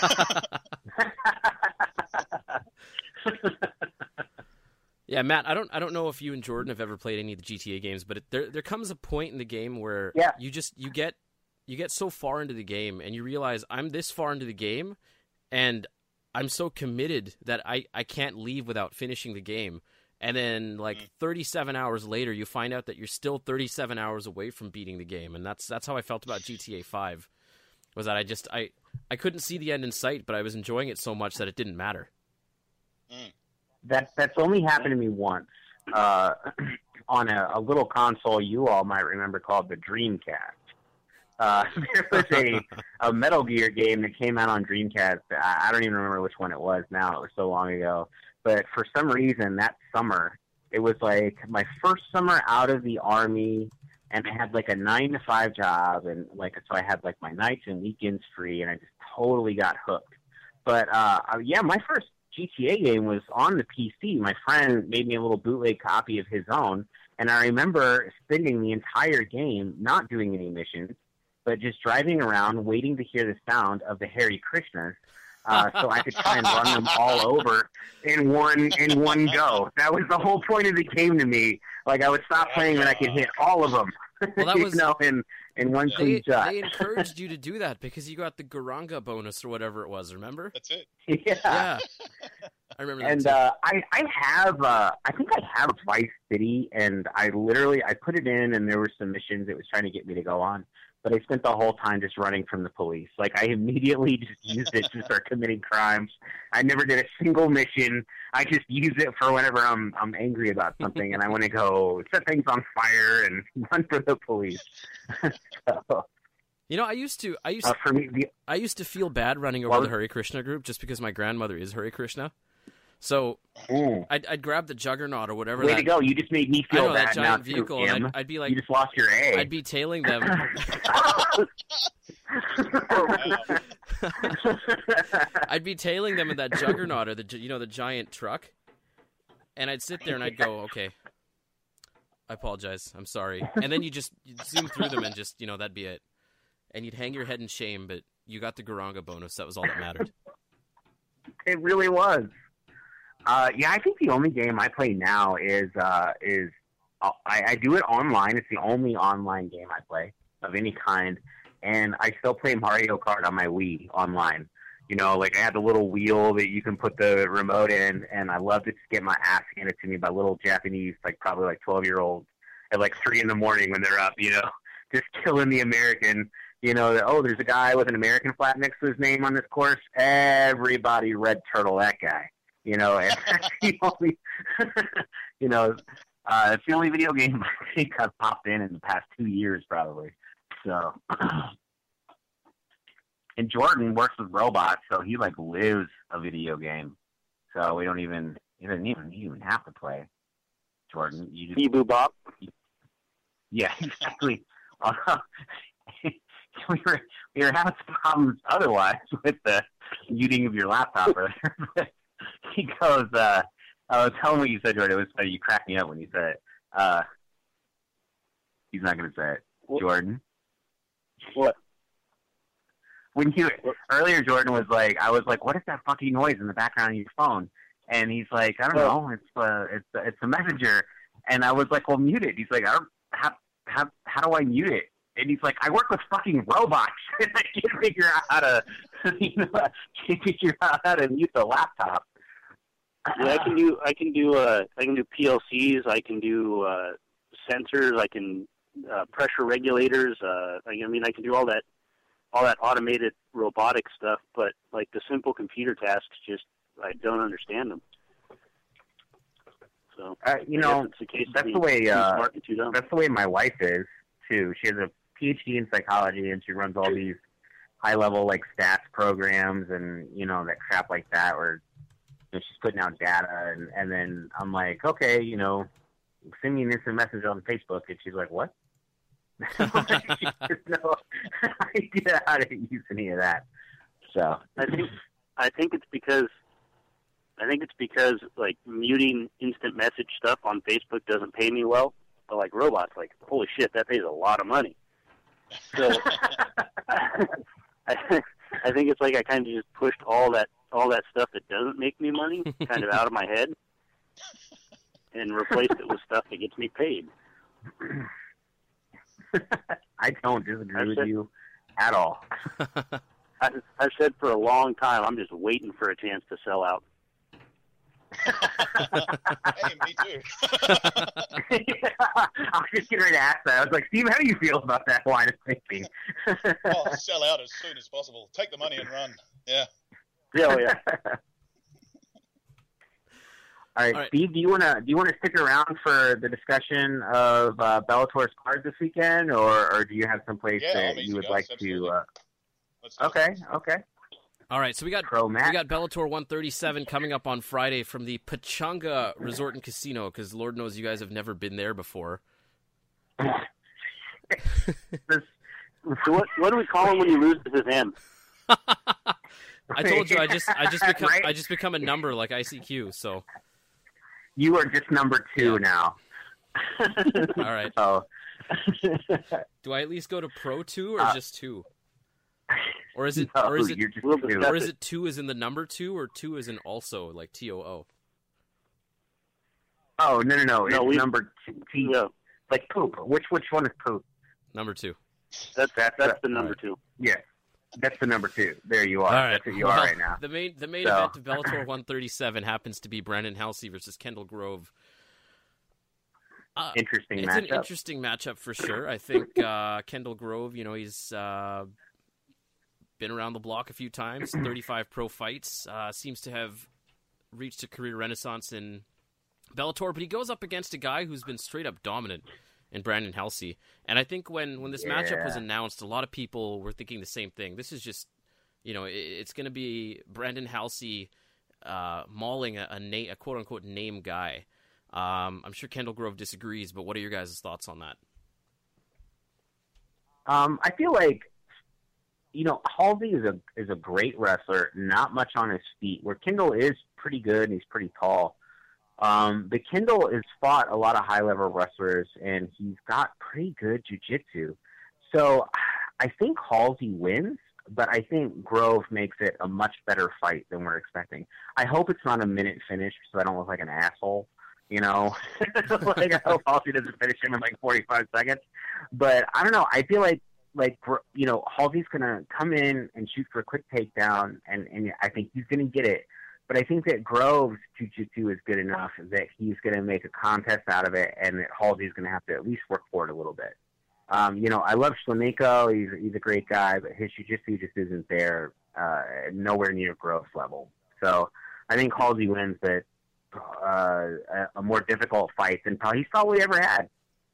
A: Yeah, Matt, I don't, I don't know if you and Jordan have ever played any of the G T A games, but it, there, there comes a point in the game where
B: yeah.
A: you just, you get, you get so far into the game, and you realize I'm this far into the game, and I'm so committed that I, I can't leave without finishing the game. And then, like, mm. thirty-seven hours later, you find out that you're still thirty-seven hours away from beating the game. And that's that's how I felt about G T A five, was that I just, I, I couldn't see the end in sight, but I was enjoying it so much that it didn't matter.
B: Mm. That, that's only happened to me once uh, on a, a little console you all might remember called the Dreamcast. Uh, there was a, a Metal Gear game that came out on Dreamcast. I, I don't even remember which one it was now. It was so long ago. But for some reason, that summer, it was like my first summer out of the Army, and I had like a nine to five job, and like so I had like my nights and weekends free, and I just totally got hooked. But uh, yeah, my first G T A game was on the P C. My friend made me a little bootleg copy of his own, and I remember spending the entire game not doing any missions, but just driving around, waiting to hear the sound of the Hare Krishnas. Uh, so I could try and run them all over in one in one go. That was the whole point of the game to me. Like I would stop playing when I could hit all of them.
A: Well, that was
B: you know, in in one
A: they,
B: clean shot.
A: They encouraged you to do that because you got the Garanga bonus or whatever it was. Remember?
D: That's it.
B: Yeah,
A: yeah. I remember. That
B: and
A: too.
B: uh, I I have uh, I think I have Vice City, and I literally I put it in, and there were some missions it was trying to get me to go on. But I spent the whole time just running from the police. Like, I immediately just used it to start committing crimes. I never did a single mission. I just use it for whenever I'm I'm angry about something, and I want to go set things on fire and run for the police. So,
A: you know, I used to, I used,
B: uh, for me, the,
A: I used to feel bad running over
B: well,
A: the Hare Krishna group just because my grandmother is Hare Krishna. So
B: mm.
A: I'd, I'd grab the Juggernaut or whatever.
B: Way
A: that,
B: to go! You just made me feel
A: I know,
B: bad
A: that giant
B: now
A: vehicle,
B: too,
A: and
B: Kim.
A: I'd, I'd be like,
B: you just lost your A.
A: I'd be tailing them. I'd be tailing them in that Juggernaut or the you know the giant truck, and I'd sit there and I'd go, okay, I apologize, I'm sorry, and then you just you'd zoom through them and just you know that'd be it, and you'd hang your head in shame, but you got the Garanga bonus. That was all that mattered.
B: It really was. Uh, yeah, I think the only game I play now is uh, is uh, I, I do it online. It's the only online game I play of any kind, and I still play Mario Kart on my Wii online. You know, like I have the little wheel that you can put the remote in, and I love to just get my ass handed to me by little Japanese, like probably like twelve year olds at like three in the morning when they're up. You know, just killing the American. You know, that, oh, there's a guy with an American flag next to his name on this course. Everybody red turtle that guy. You know, and that's the only, you know, uh, it's the only video game I think I've popped in in the past two years probably. So, and Jordan works with robots, so he like lives a video game. So we don't even, he doesn't even, you even have to play Jordan. You just,
C: Bebop Bop.
B: Yeah, exactly. we were we were having some problems otherwise with the muting of your laptop earlier. He goes, uh, I was telling what you said, Jordan. It was funny. You cracked me up when you said it. Uh, he's not going to say it.
C: What?
B: Jordan.
C: What?
B: When you
C: What?
B: earlier, Jordan was like, I was like, what is that fucking noise in the background of your phone? And he's like, I don't
C: Oh.
B: know. It's uh, it's it's a messenger. And I was like, well, mute it. He's like, I don't, how how how do I mute it? And he's like, I work with fucking robots. And I can't figure out how to, you know, I can't figure out how to mute the laptop.
C: Yeah, I can do. I can do. Uh, I can do P L Cs. I can do uh, sensors. I can uh, pressure regulators. Uh, I, I mean, I can do all that, all that automated robotic stuff. But like the simple computer tasks, just I don't understand them. So
B: Uh, you
C: I
B: know,
C: guess it's a case of
B: that's
C: being
B: the way.
C: too
B: Uh,
C: smart and too dumb.
B: that's the way my wife is too. She has a P H D in psychology, and she runs all these high-level like stats programs, and you know that crap like that, where you know, she's putting out data, and and then I'm like, okay, you know, send me an instant message on Facebook, and she's like, what? She has no idea how to use any of that. So
C: I think I think it's because I think it's because like muting instant message stuff on Facebook doesn't pay me well. But like robots, like holy shit, that pays a lot of money. So I, I think it's like I kind of just pushed all that all that stuff that doesn't make me money kind of out of my head and replaced it with stuff that gets me paid.
B: I don't disagree
C: I've
B: with
C: said-
B: you at all.
C: I, I've said for a long time, I'm just waiting for a chance to sell out.
D: Hey, me too.
B: I was just getting ready to ask that. I was like, Steve, how do you feel about that line of thinking?
D: Oh, sell out as soon as possible. Take the money and run. Yeah.
C: Yeah, oh, yeah.
B: All right,
A: All right.
B: Steve, do you want to do you want to stick around for the discussion of uh, Bellator's cards this weekend, or, or do you have someplace
D: Yeah,
B: that
D: I'm easy
B: you would
D: goes,
B: like
D: absolutely.
B: to? Uh...
D: Let's do it.
B: Okay, okay.
A: All right, so we got
B: Pro
A: we
B: Matt.
A: got Bellator one thirty-seven coming up on Friday from the Pachanga Resort and Casino, because Lord knows you guys have never been there before.
B: This-
C: So what what do we call him when you lose to his M?
A: I told you I just I just become
B: Right?
A: I just become a number like I C Q. So
B: You are just number two
A: Yeah.
B: now.
A: all right,
B: So,
A: do I at least go to Pro two or
B: Uh,
A: just two, or is it
B: no,
A: or is it
B: you're just
C: We'll
B: two.
C: discuss
A: or is it two as in the number two, or two as in also like T O O?
B: Oh no no no!
C: No,
B: it's
C: we-
B: number two. T,
C: Yeah,
B: like poop. Which which one is poop?
A: Number two.
C: that's
B: That's
C: that's
B: the-
C: the number
A: alright.
C: two.
B: Yeah, that's the number two. There you are.
A: All right,
B: That's what you
A: well,
B: are right now.
A: The main the main
B: So-
A: event of Bellator one thirty-seven happens to be Brandon Halsey versus Kendall Grove. Uh,
B: Interesting
A: It's
B: matchup.
A: an interesting matchup for sure. I think uh, Kendall Grove, you know, he's uh, been around the block a few times, thirty-five pro fights, uh, seems to have reached a career renaissance in Bellator, but he goes up against a guy who's been straight up dominant in Brandon Halsey. And I think when, when this matchup was
B: Yeah.
A: announced, a lot of people were thinking the same thing. This is just, you know, it, it's going to be Brandon Halsey uh, mauling a, a, na- a quote-unquote name guy. Um, I'm sure Kendall Grove disagrees, but what are your guys' thoughts on that?
B: Um, I feel like, you know, Halsey is a is a great wrestler, not much on his feet. Where Kendall is pretty good and he's pretty tall. Um, but Kendall has fought a lot of high level wrestlers and he's got pretty good jiu-jitsu. So I think Halsey wins, but I think Grove makes it a much better fight than we're expecting. I hope it's not a minute finish so I don't look like an asshole, you know? Like, I hope Halsey doesn't finish him in like forty-five seconds. But I don't know. I feel like, like you know, Halsey's going to come in and shoot for a quick takedown, and, and I think he's going to get it. But I think that Grove's jiu-jitsu is good enough that he's going to make a contest out of it, and that Halsey's going to have to at least work for it a little bit. Um, you know, I love Slamenko. He's, he's a great guy, but his jiu-jitsu just isn't there, uh, nowhere near Grove's level. So I think Halsey wins, but uh, a, a more difficult fight than probably he's probably ever had.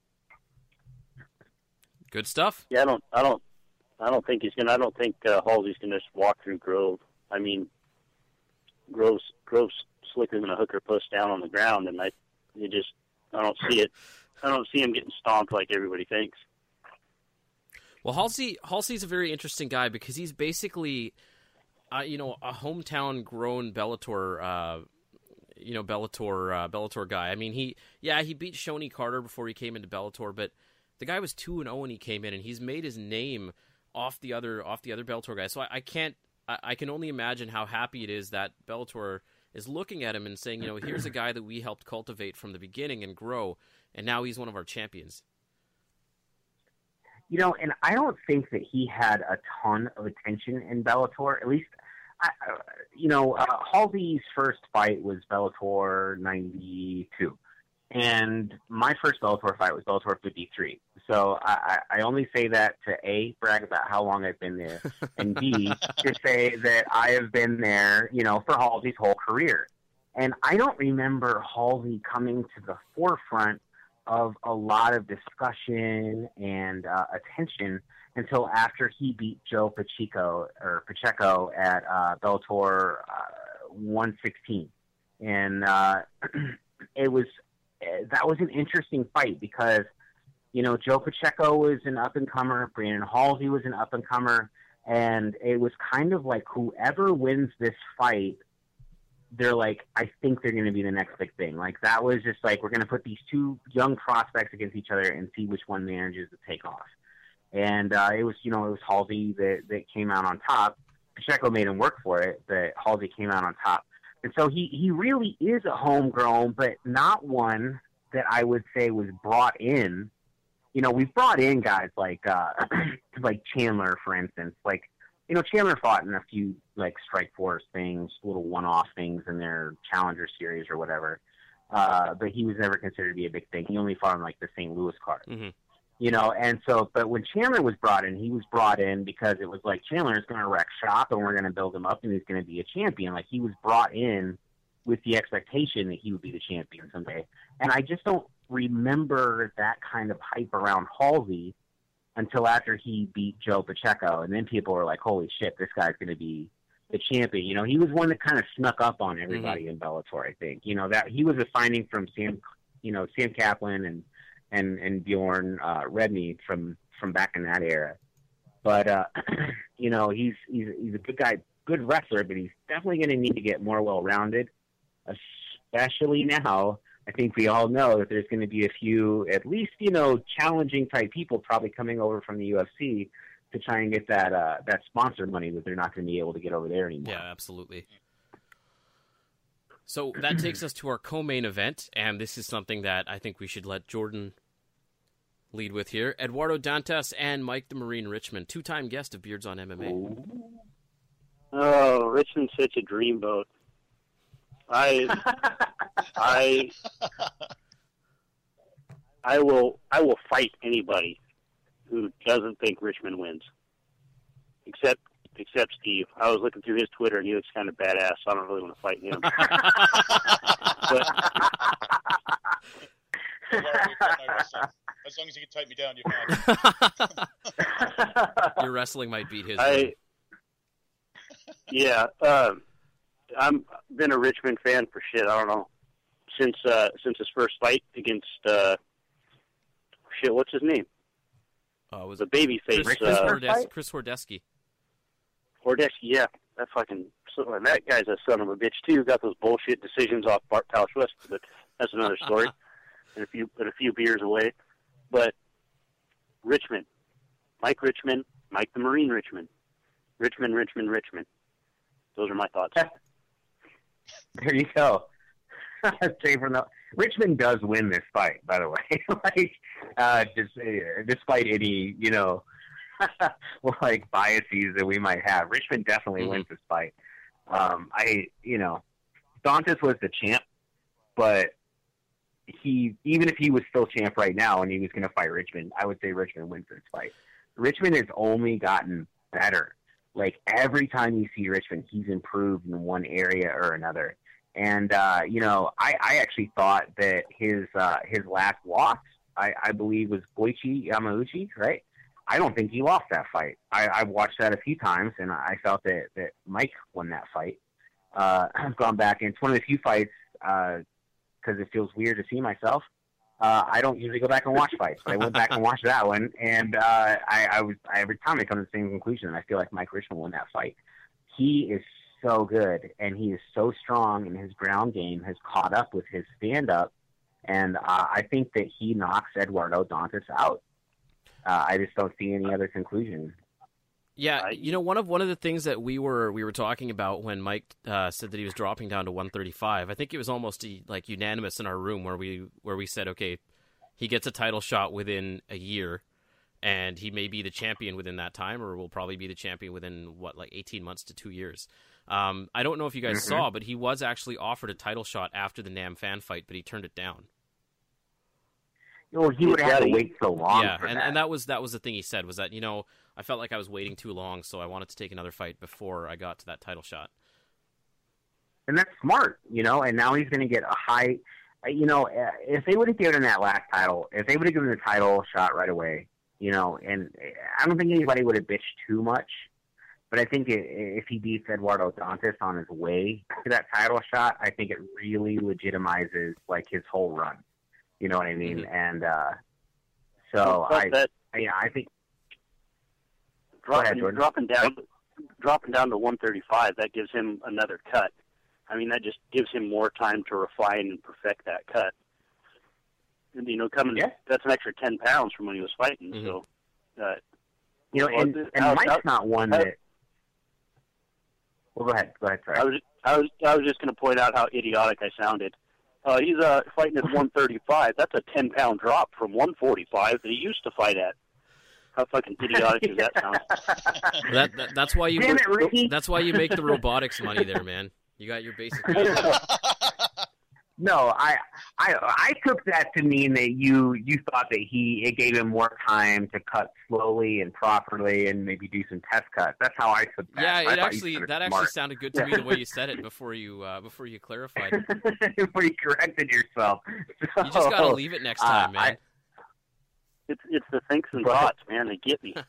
A: Good stuff.
C: Yeah, I don't, I don't, I don't think he's gonna. I don't think uh, Halsey's gonna just walk through Grove. I mean, Grove's Grove's slicker than a hooker post down on the ground, and I, you just, I don't see it. I don't see him getting stomped like everybody thinks.
A: Well, Halsey Halsey's a very interesting guy because he's basically, uh, you know, a hometown grown Bellator, uh, you know, Bellator uh, Bellator guy. I mean, he yeah he beat Shoney Carter before he came into Bellator, but the guy was two and zero when he came in, and he's made his name off the other off the other Bellator guys. So I, I can't. I, I can only imagine how happy it is that Bellator is looking at him and saying, you know, here's a guy that we helped cultivate from the beginning and grow, and now he's one of our champions.
B: You know, and I don't think that he had a ton of attention in Bellator. At least, I, you know, uh, Halsey's first fight was Bellator ninety-two. And my first Bellator fight was Bellator fifty-three. So I, I only say that to A, brag about how long I've been there, and B, to say that I have been there, you know, for Halsey's whole career. And I don't remember Halsey coming to the forefront of a lot of discussion and uh, attention until after he beat Joe Pacheco or Pacheco at uh, Bellator uh, one sixteen. And uh, it was that was an interesting fight because, you know, Joe Pacheco was an up-and-comer, Brandon Halsey was an up-and-comer, and it was kind of like whoever wins this fight, they're like, I think they're going to be the next big thing. Like, that was just like, we're going to put these two young prospects against each other and see which one manages to take off. And uh, it was, you know, it was Halsey that, that came out on top. Pacheco made him work for it, but Halsey came out on top. And so he, he really is a homegrown, but not one that I would say was brought in. You know, we've brought in guys like uh, like Chandler, for instance. Like, you know, Chandler fought in a few, like, Strikeforce things, little one-off things in their Challenger series or whatever. Uh, but he was never considered to be a big thing. He only fought in, like, the Saint Louis card.
A: Mm-hmm.
B: You know, and so, but when Chandler was brought in, he was brought in because it was like, Chandler is going to wreck shop and we're going to build him up and he's going to be a champion. Like, he was brought in with the expectation that he would be the champion someday. And I just don't remember that kind of hype around Halsey until after he beat Joe Pacheco. And then people were like, holy shit, this guy's going to be the champion. You know, he was one that kind of snuck up on everybody mm-hmm. in Bellator, I think. You know, that he was a signing from Sam, you know, Sam Kaplan and, and, and Bjorn uh, Redney from, from back in that era. But, uh, you know, he's, he's, he's a good guy, good wrestler, but he's definitely going to need to get more well-rounded, especially now. I think we all know that there's going to be a few, at least, you know, challenging type people probably coming over from the U F C to try and get that, uh, that sponsor money that they're not going to be able to get over there anymore.
A: Yeah, absolutely. So that takes us to our co-main event, and this is something that I think we should let Jordan lead with here. Eduardo Dantas and Mike the Marine Richmond, two-time guest of Beards on M M A.
C: Oh, Richmond's such a dreamboat. I, I, I will, I will fight anybody who doesn't think Richmond wins, except, except Steve. I was looking through his Twitter and he looks kind of badass, so I don't really want to fight him. But,
D: as long as you can take me down, you're fine.
A: Your wrestling might beat his.
C: I, yeah, um, I'm been a Richmond fan for shit. I don't know since uh, since his first fight against uh, shit. What's his name?
A: Oh, it was
C: the baby face.
A: Chris,
C: uh,
A: Hordes- Chris Hordeski.
C: Hordeski, yeah, that fucking and that guy's a son of a bitch too. Got those bullshit decisions off Bart Tausch West, but that's another story. and a few and a few beers away. But Richmond, Mike Richmond, Mike the Marine Richmond. Richmond, Richmond, Richmond. Those are my thoughts.
B: There you go. Straight from the Richmond does win this fight, by the way. like, uh, just, uh, despite any, you know, like biases that we might have, Richmond definitely mm-hmm. wins this fight. Um, I, you know, Dantas was the champ, but he, even if he was still champ right now and he was going to fight Richmond, I would say Richmond wins this fight. Richmond has only gotten better. Like, every time you see Richmond, he's improved in one area or another. And, uh, you know, I, I actually thought that his uh, his last loss, I, I believe, was Goichi Yamauchi, right? I don't think he lost that fight. I, I've watched that a few times, and I felt that, that Mike won that fight. Uh, I've gone back, and it's one of the few fights, because uh, it feels weird to see myself. Uh, I don't usually go back and watch fights, but I went back and watched that one, and uh, I, I was I, every time I come to the same conclusion, and I feel like Mike Richmond won that fight. He is so good, and he is so strong, and his ground game has caught up with his stand-up, and uh, I think that he knocks Eduardo Dantas out. Uh, I just don't see any other conclusion.
A: Yeah, you know, one of one of the things that we were we were talking about when Mike uh, said that he was dropping down to one thirty-five, I think it was almost like unanimous in our room where we where we said, okay, he gets a title shot within a year, and he may be the champion within that time, or will probably be the champion within what, like eighteen months to two years. Um, I don't know if you guys mm-hmm. saw, but he was actually offered a title shot after the Nam Fan fight, but he turned it down.
B: Well, he would have to wait so long.
A: Yeah,
B: for
A: and,
B: that.
A: and that was that was the thing he said, was that, you know, I felt like I was waiting too long, so I wanted to take another fight before I got to that title shot.
B: And that's smart, you know, and now he's going to get a high, you know, if they would have given him that last title, if they would have given him the title shot right away, you know, and I don't think anybody would have bitched too much, but I think if he beats Eduardo Dantas on his way to that title shot, I think it really legitimizes, like, his whole run. You know what I mean? Mm-hmm. And uh, so I,
C: that,
B: yeah, I think
C: dropping,
B: ahead,
C: dropping down, dropping down to one thirty-five, that gives him another cut. I mean, that just gives him more time to refine and perfect that cut. And, you know, coming, yeah. that's an extra ten pounds from when he was fighting. Mm-hmm. So, uh,
B: you know, and, and
C: I,
B: Mike's
C: I,
B: not one
C: I,
B: that. Well, go ahead. Go ahead. Sorry.
C: I was, I was, I was just going to point out how idiotic I sounded. Uh, he's uh, fighting at one thirty-five. That's a ten-pound drop from one forty-five that he used to fight at. How fucking idiotic does that sound?
A: that, that, that's why you.
B: Damn it, Ricky.
A: That's why you make the robotics money there, man. You got your basic.
B: No, I, I, I took that to mean that you, you thought that he it gave him more time to cut slowly and properly and maybe do some test cuts. That's how I took that.
A: Yeah,
B: I
A: it actually
B: that
A: smart. actually sounded good to me the way you said it before you uh, before you clarified it.
B: Before you corrected yourself. So,
A: you just gotta leave it next time,
B: uh,
A: man.
B: I,
C: it's it's the thinks and thoughts, man. They get me.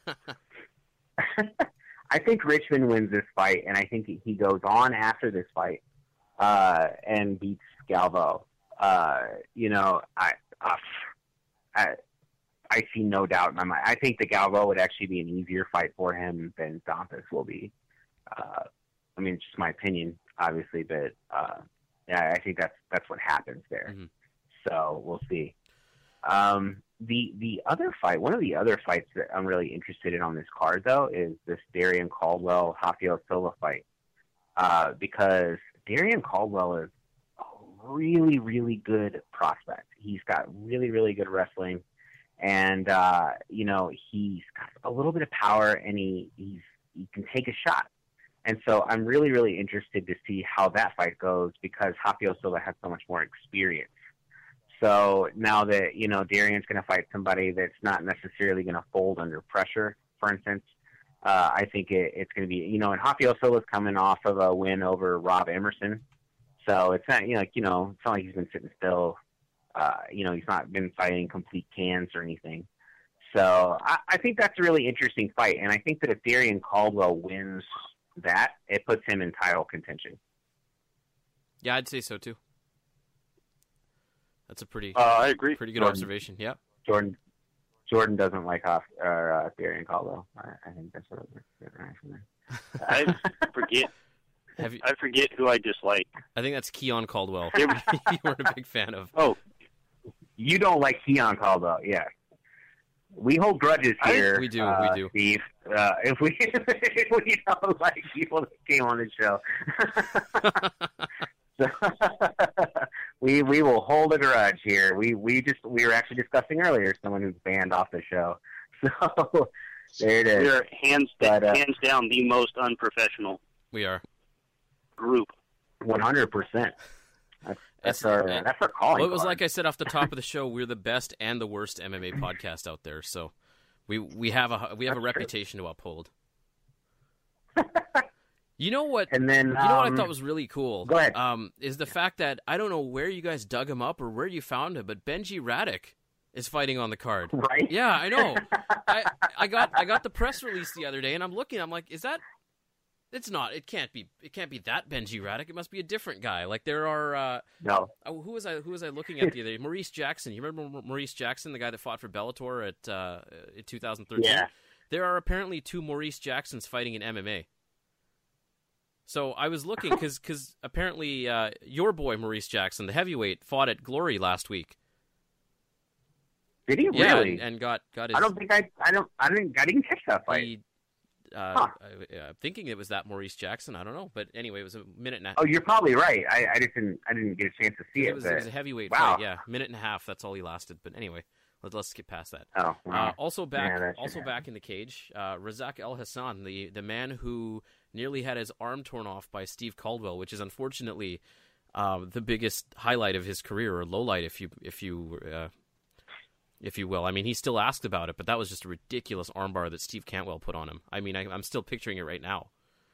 B: I think Richmond wins this fight, and I think he goes on after this fight uh, and beats Galvo. Uh, you know, I, uh, I I see no doubt in my mind. I think the Galvo would actually be an easier fight for him than Dantas will be. Uh, I mean, it's just my opinion, obviously, but uh, yeah, I think that's that's what happens there. Mm-hmm. So we'll see. Um, the the other fight, one of the other fights that I'm really interested in on this card, though, is this Darrion Caldwell Rafael Silva fight, uh, because Darrion Caldwell is a really, really good prospect. He's got really, really good wrestling, and uh, you know, he's got a little bit of power, and he he's he can take a shot. And so I'm really, really interested to see how that fight goes, because Rafael Silva has so much more experience. So now that, you know, Darrion's going to fight somebody that's not necessarily going to fold under pressure, for instance, uh, I think it, it's going to be, you know, and Rafael Silva's coming off of a win over Rob Emerson. So it's not, you know, like, you know, it's not like he's been sitting still. Uh, you know, he's not been fighting complete cans or anything. So I, I think that's a really interesting fight. And I think that if Darrion Caldwell wins that, it puts him in title contention.
A: Yeah, I'd say so too. That's a pretty,
C: uh, I agree.
A: Pretty good
B: Jordan,
A: observation. Yeah,
B: Jordan, Jordan doesn't like off or uh, Darrion Caldwell. I, I think that's what we're getting right from there.
C: I forget.
A: Have you,
C: I forget who I dislike.
A: I think that's Keon Caldwell. you weren't a big fan of.
B: Oh, you don't like Keon Caldwell, yeah. we hold grudges here.
A: We do,
B: uh,
A: we do.
B: Steve. Uh, if we if we don't like people that came on the show, so, we we will hold a grudge here. We we just we were actually discussing earlier someone who's banned off the show. So there it is.
C: We are hands
B: But, uh,
C: hands down the most unprofessional
A: We are.
C: group.
B: One hundred percent. That's that's
A: It's-
B: our
A: and-
B: that's our calling.
A: Well, it was
B: card.
A: like I said off the top of the show, we're the best and the worst M M A podcast out there. So we we have a we have a
B: That's true.
A: reputation to uphold. You know what?
B: And then
A: You know what I
B: um,
A: thought was really cool?
B: go ahead.
A: Um, is the fact that I don't know where you guys dug him up or where you found him, but Benji Radek is fighting on the card.
B: right.
A: Yeah, I know. I I got I got the press release the other day, and I'm looking. I'm like, is that? It's not. It can't be. It can't be that Benji Radek. It must be a different guy. Like there are. Uh,
B: No.
A: oh, who was I? Who was I looking at the other day? Maurice Jackson. You remember Maurice Jackson, the guy that fought for Bellator at uh, in two thousand thirteen?
B: Yeah.
A: There are apparently two Maurice Jacksons fighting in M M A. So I was looking because apparently uh, your boy Maurice Jackson, the heavyweight, fought at Glory last week.
B: Did he
A: Yeah,
B: really?
A: and, and got got his.
B: I don't think I. I don't. I didn't. I didn't catch that fight.
A: he, uh,
B: Huh.
A: I, I'm thinking it was that Maurice Jackson. I don't know, but anyway, it was a minute and a half.
B: Oh, you're probably right. I, I just didn't. I didn't get a chance to see it.
A: it was
B: but,
A: it was a heavyweight
B: wow.
A: fight. Yeah, minute and a half. That's all he lasted. But anyway, let's let's skip past that.
B: oh,
A: Uh,
B: wow.
A: also back,
B: Yeah, that should
A: also
B: happen.
A: back in the cage, uh, Razak El Hassan, the the man who nearly had his arm torn off by Steve Caldwell, which is unfortunately uh, the biggest highlight of his career, or lowlight, if you if you uh, if you will. I mean, he still asked about it, but that was just a ridiculous armbar that Steve Cantwell put on him. I mean, I, I'm still picturing it right now.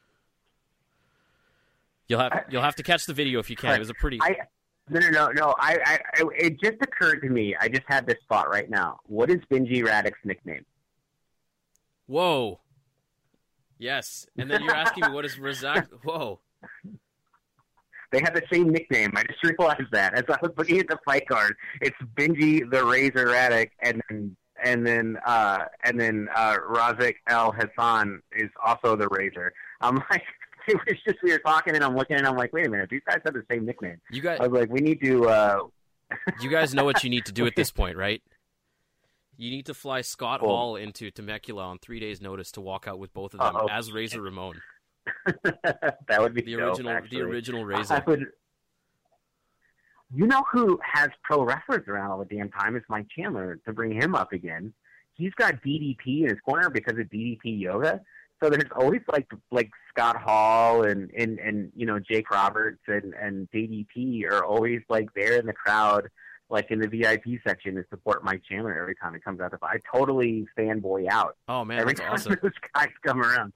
A: You'll have you'll have to catch the video if you can. It was a pretty.
B: I no no no no. I, I I it just occurred to me. I just had this thought right now. What is Benji Radek's nickname?
A: Whoa. Yes, and then you're asking me what is Razak? Whoa.
B: They have the same nickname. I just realized that as I was looking at the fight card. It's Benji the Razor Radek, and then and then uh, and then uh, Razak El Hassan is also the Razor. I'm like, it was just we were talking, and I'm looking, and I'm like, wait a minute, these guys have the same nickname.
A: You guys,
B: I was like, we need to. Uh,
A: you guys know what you need to do at this point, right? You need to fly Scott
B: Cool.
A: Hall into Temecula on three days' notice to walk out with both of them
B: Uh-oh.
A: as Razor Ramon,
B: that would be
A: the
B: dope,
A: original,
B: actually.
A: the original
B: I
A: Razor.
B: would. You know who has pro wrestlers around all the damn time is Mike Chandler. To bring him up again, he's got D D P in his corner because of D D P yoga. So there's always like like Scott Hall and and and you know Jake Roberts and and D D P are always like there in the crowd, like in the V I P section to support Mike Chandler every time he comes out. I totally fanboy out
A: Oh man,
B: every
A: that's
B: time
A: awesome.
B: those guys come around.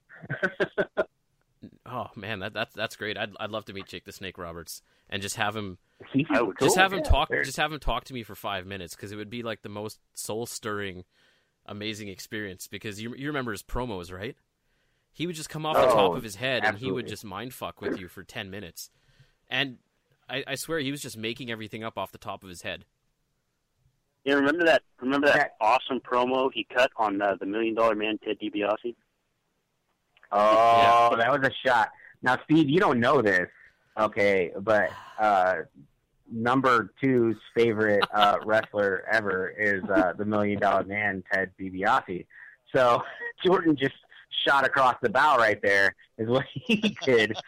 A: Oh man, that that's that's great. I'd I'd love to meet Jake the Snake Roberts and just have him
B: He's
C: I would-
B: cool,
A: just have him
B: yeah.
A: talk
B: They're-
A: just have him talk to me for five minutes because it would be like the most soul stirring, amazing experience. Because you you remember his promos, right? He would just come off the top
B: Oh,
A: of his head and he would
B: absolutely.
A: just mind fuck with you for ten minutes, and I, I swear he was just making everything up off the top of his head.
C: Yeah, remember that? Remember that
B: That-
C: awesome promo he cut on uh, the Million Dollar Man, Ted DiBiase?
B: Oh, that was a shot. Now, Steve, you don't know this, okay, but uh, number two's favorite uh, wrestler ever is uh, the Million Dollar Man, Ted DiBiase. So Jordan just shot across the bow right there is what he did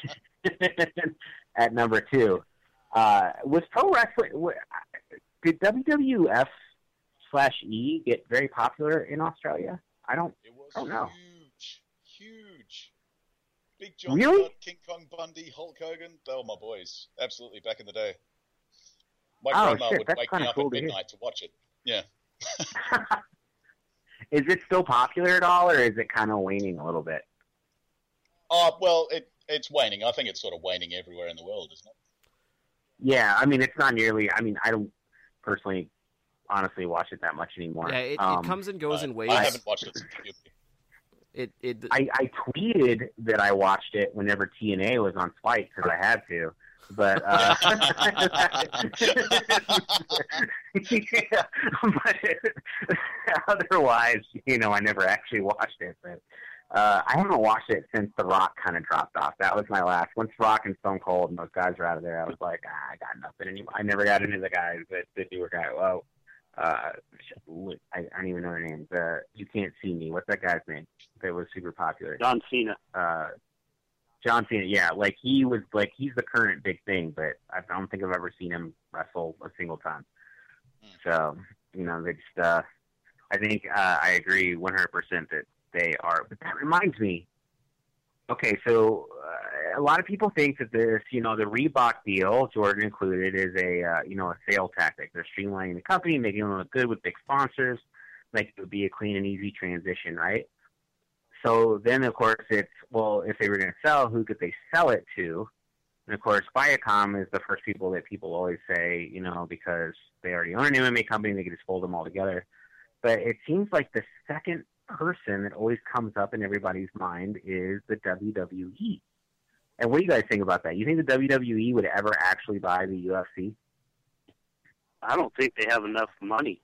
B: at number two. Uh, was pro wrestling, wa- did W W F slash E get very popular in Australia? I don't,
D: It was
B: Oh, no.
D: huge, huge. Big John
B: Really?
D: Studd, King Kong Bundy, Hulk Hogan, they were my boys. Absolutely, back in the day. My
B: Oh,
D: grandma
B: shit,
D: would
B: that's
D: wake me
B: kinda
D: up
B: cool
D: at
B: to hear.
D: midnight to watch it. Yeah.
B: Is it still popular at all, or is it kind of waning a little bit?
D: Oh, well, it it's waning. I think it's sort of waning everywhere in the world, isn't it?
B: Yeah, I mean, it's not nearly. I mean, I don't personally, honestly, watch it that much anymore.
A: Yeah, it,
B: Um,
A: it comes and goes
D: I-
A: in waves.
D: I haven't watched it since puberty.
A: It it
B: I, I tweeted that I watched it whenever T N A was on Spike because I had to. But, uh, yeah, but otherwise, you know, I never actually watched it. But uh, I haven't watched it since The Rock kind of dropped off. That was my last. Once Rock and Stone Cold and those guys were out of there, I was like, ah, I got nothing anymore. I never got into the guys that, that do work out. Well, uh, I, I don't even know their name. The You Can't See Me. What's that guy's name? That was super popular.
C: John Cena.
B: Uh, John Cena. Yeah, like he was like he's the current big thing, but I don't think I've ever seen him wrestle a single time. So you know, they just. Uh, I think uh, I agree one hundred percent that they are. But that reminds me. Okay, so uh, a lot of people think that this, you know, the Reebok deal, Jordan included, is a, uh, you know, a sales tactic. They're streamlining the company, making them look good with big sponsors, like it would be a clean and easy transition, right? So then, of course, it's, well, if they were going to sell, who could they sell it to? And, of course, Viacom is the first people that people always say, you know, because they already own an M M A company, they could just fold them all together. But it seems like the second person that always comes up in everybody's mind is the W W E. And what do you guys think about that? You think the W W E would ever actually buy the U F C?
C: I don't think they have enough money.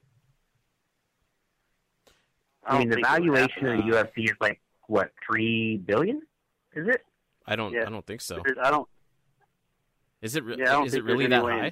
B: I, I mean, the valuation of the U F C is like, what, three billion dollars? Is it?
A: I don't
C: yeah.
A: I don't think so.
C: I don't.
A: Is it, re-
C: yeah,
A: is it really that high?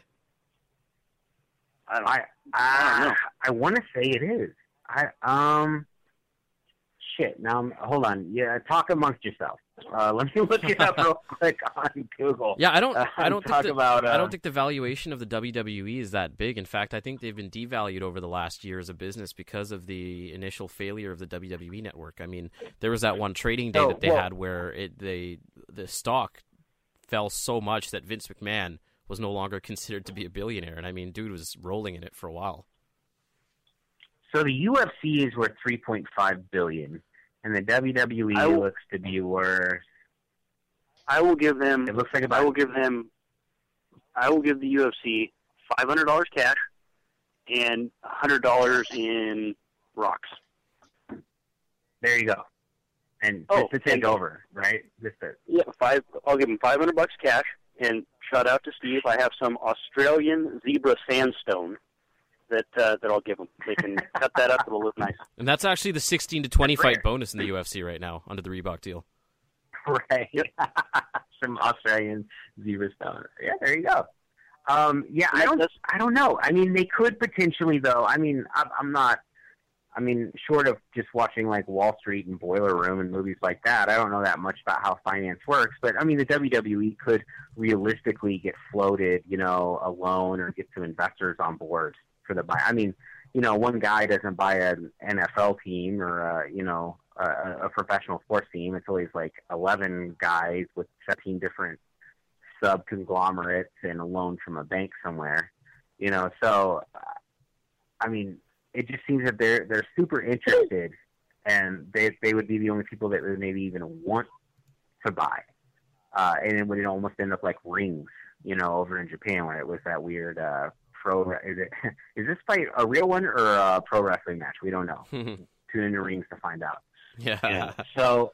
C: I don't,
B: I, I,
C: I don't know.
B: I want to say it is. I, um... Shit. Now, I'm, hold on. Yeah, talk amongst yourself. Uh, let me look it up real quick on Google.
A: Yeah, I don't.
B: Uh,
A: I don't
B: talk
A: think. The,
B: about, uh,
A: I don't think the valuation of the W W E is that big. In fact, I think they've been devalued over the last year as a business because of the initial failure of the W W E network. I mean, there was that one trading day
B: oh,
A: that they
B: well,
A: had where it they the stock fell so much that Vince McMahon was no longer considered to be a billionaire. And I mean, dude was rolling in it for a while.
B: So the U F C is worth three point five billion dollars, and the W W E
C: will,
B: looks to be worth.
C: I will give them.
B: It looks like about.
C: I will give them. I will give the U F C five hundred dollars cash and a hundred dollars in rocks.
B: There you go. And
C: Oh,
B: just to take over, right? Just to,
C: Yeah, five. I'll give them five hundred bucks cash. And shout out to Steve. I have some Australian zebra sandstone that uh, that I'll give them. They can cut that up; it'll look nice.
A: And that's actually the sixteen to twenty fight
B: rare.
A: bonus in the U F C right now under the Reebok deal.
B: right. Some Australian zebra stone. Yeah, there you go. Um, yeah, I don't. I don't know. I mean, they could potentially, though. I mean, I'm, I'm not. I mean, short of just watching like Wall Street and Boiler Room and movies like that, I don't know that much about how finance works. But I mean, the W W E could realistically get floated, you know, a loan or get some investors on board for the buy. I mean, you know, one guy doesn't buy an N F L team or uh, you know a, a professional sports team. It's always like eleven guys with seventeen different sub conglomerates and a loan from a bank somewhere. You know, so uh, I mean. It just seems that they're they're super interested, and they they would be the only people that would maybe even want to buy, uh, and it would almost end up like Rings, you know, over in Japan where it was that weird uh, pro. Is it is this fight a real one or a pro wrestling match? We don't know. Tune into Rings to find out.
A: Yeah.
B: yeah. So,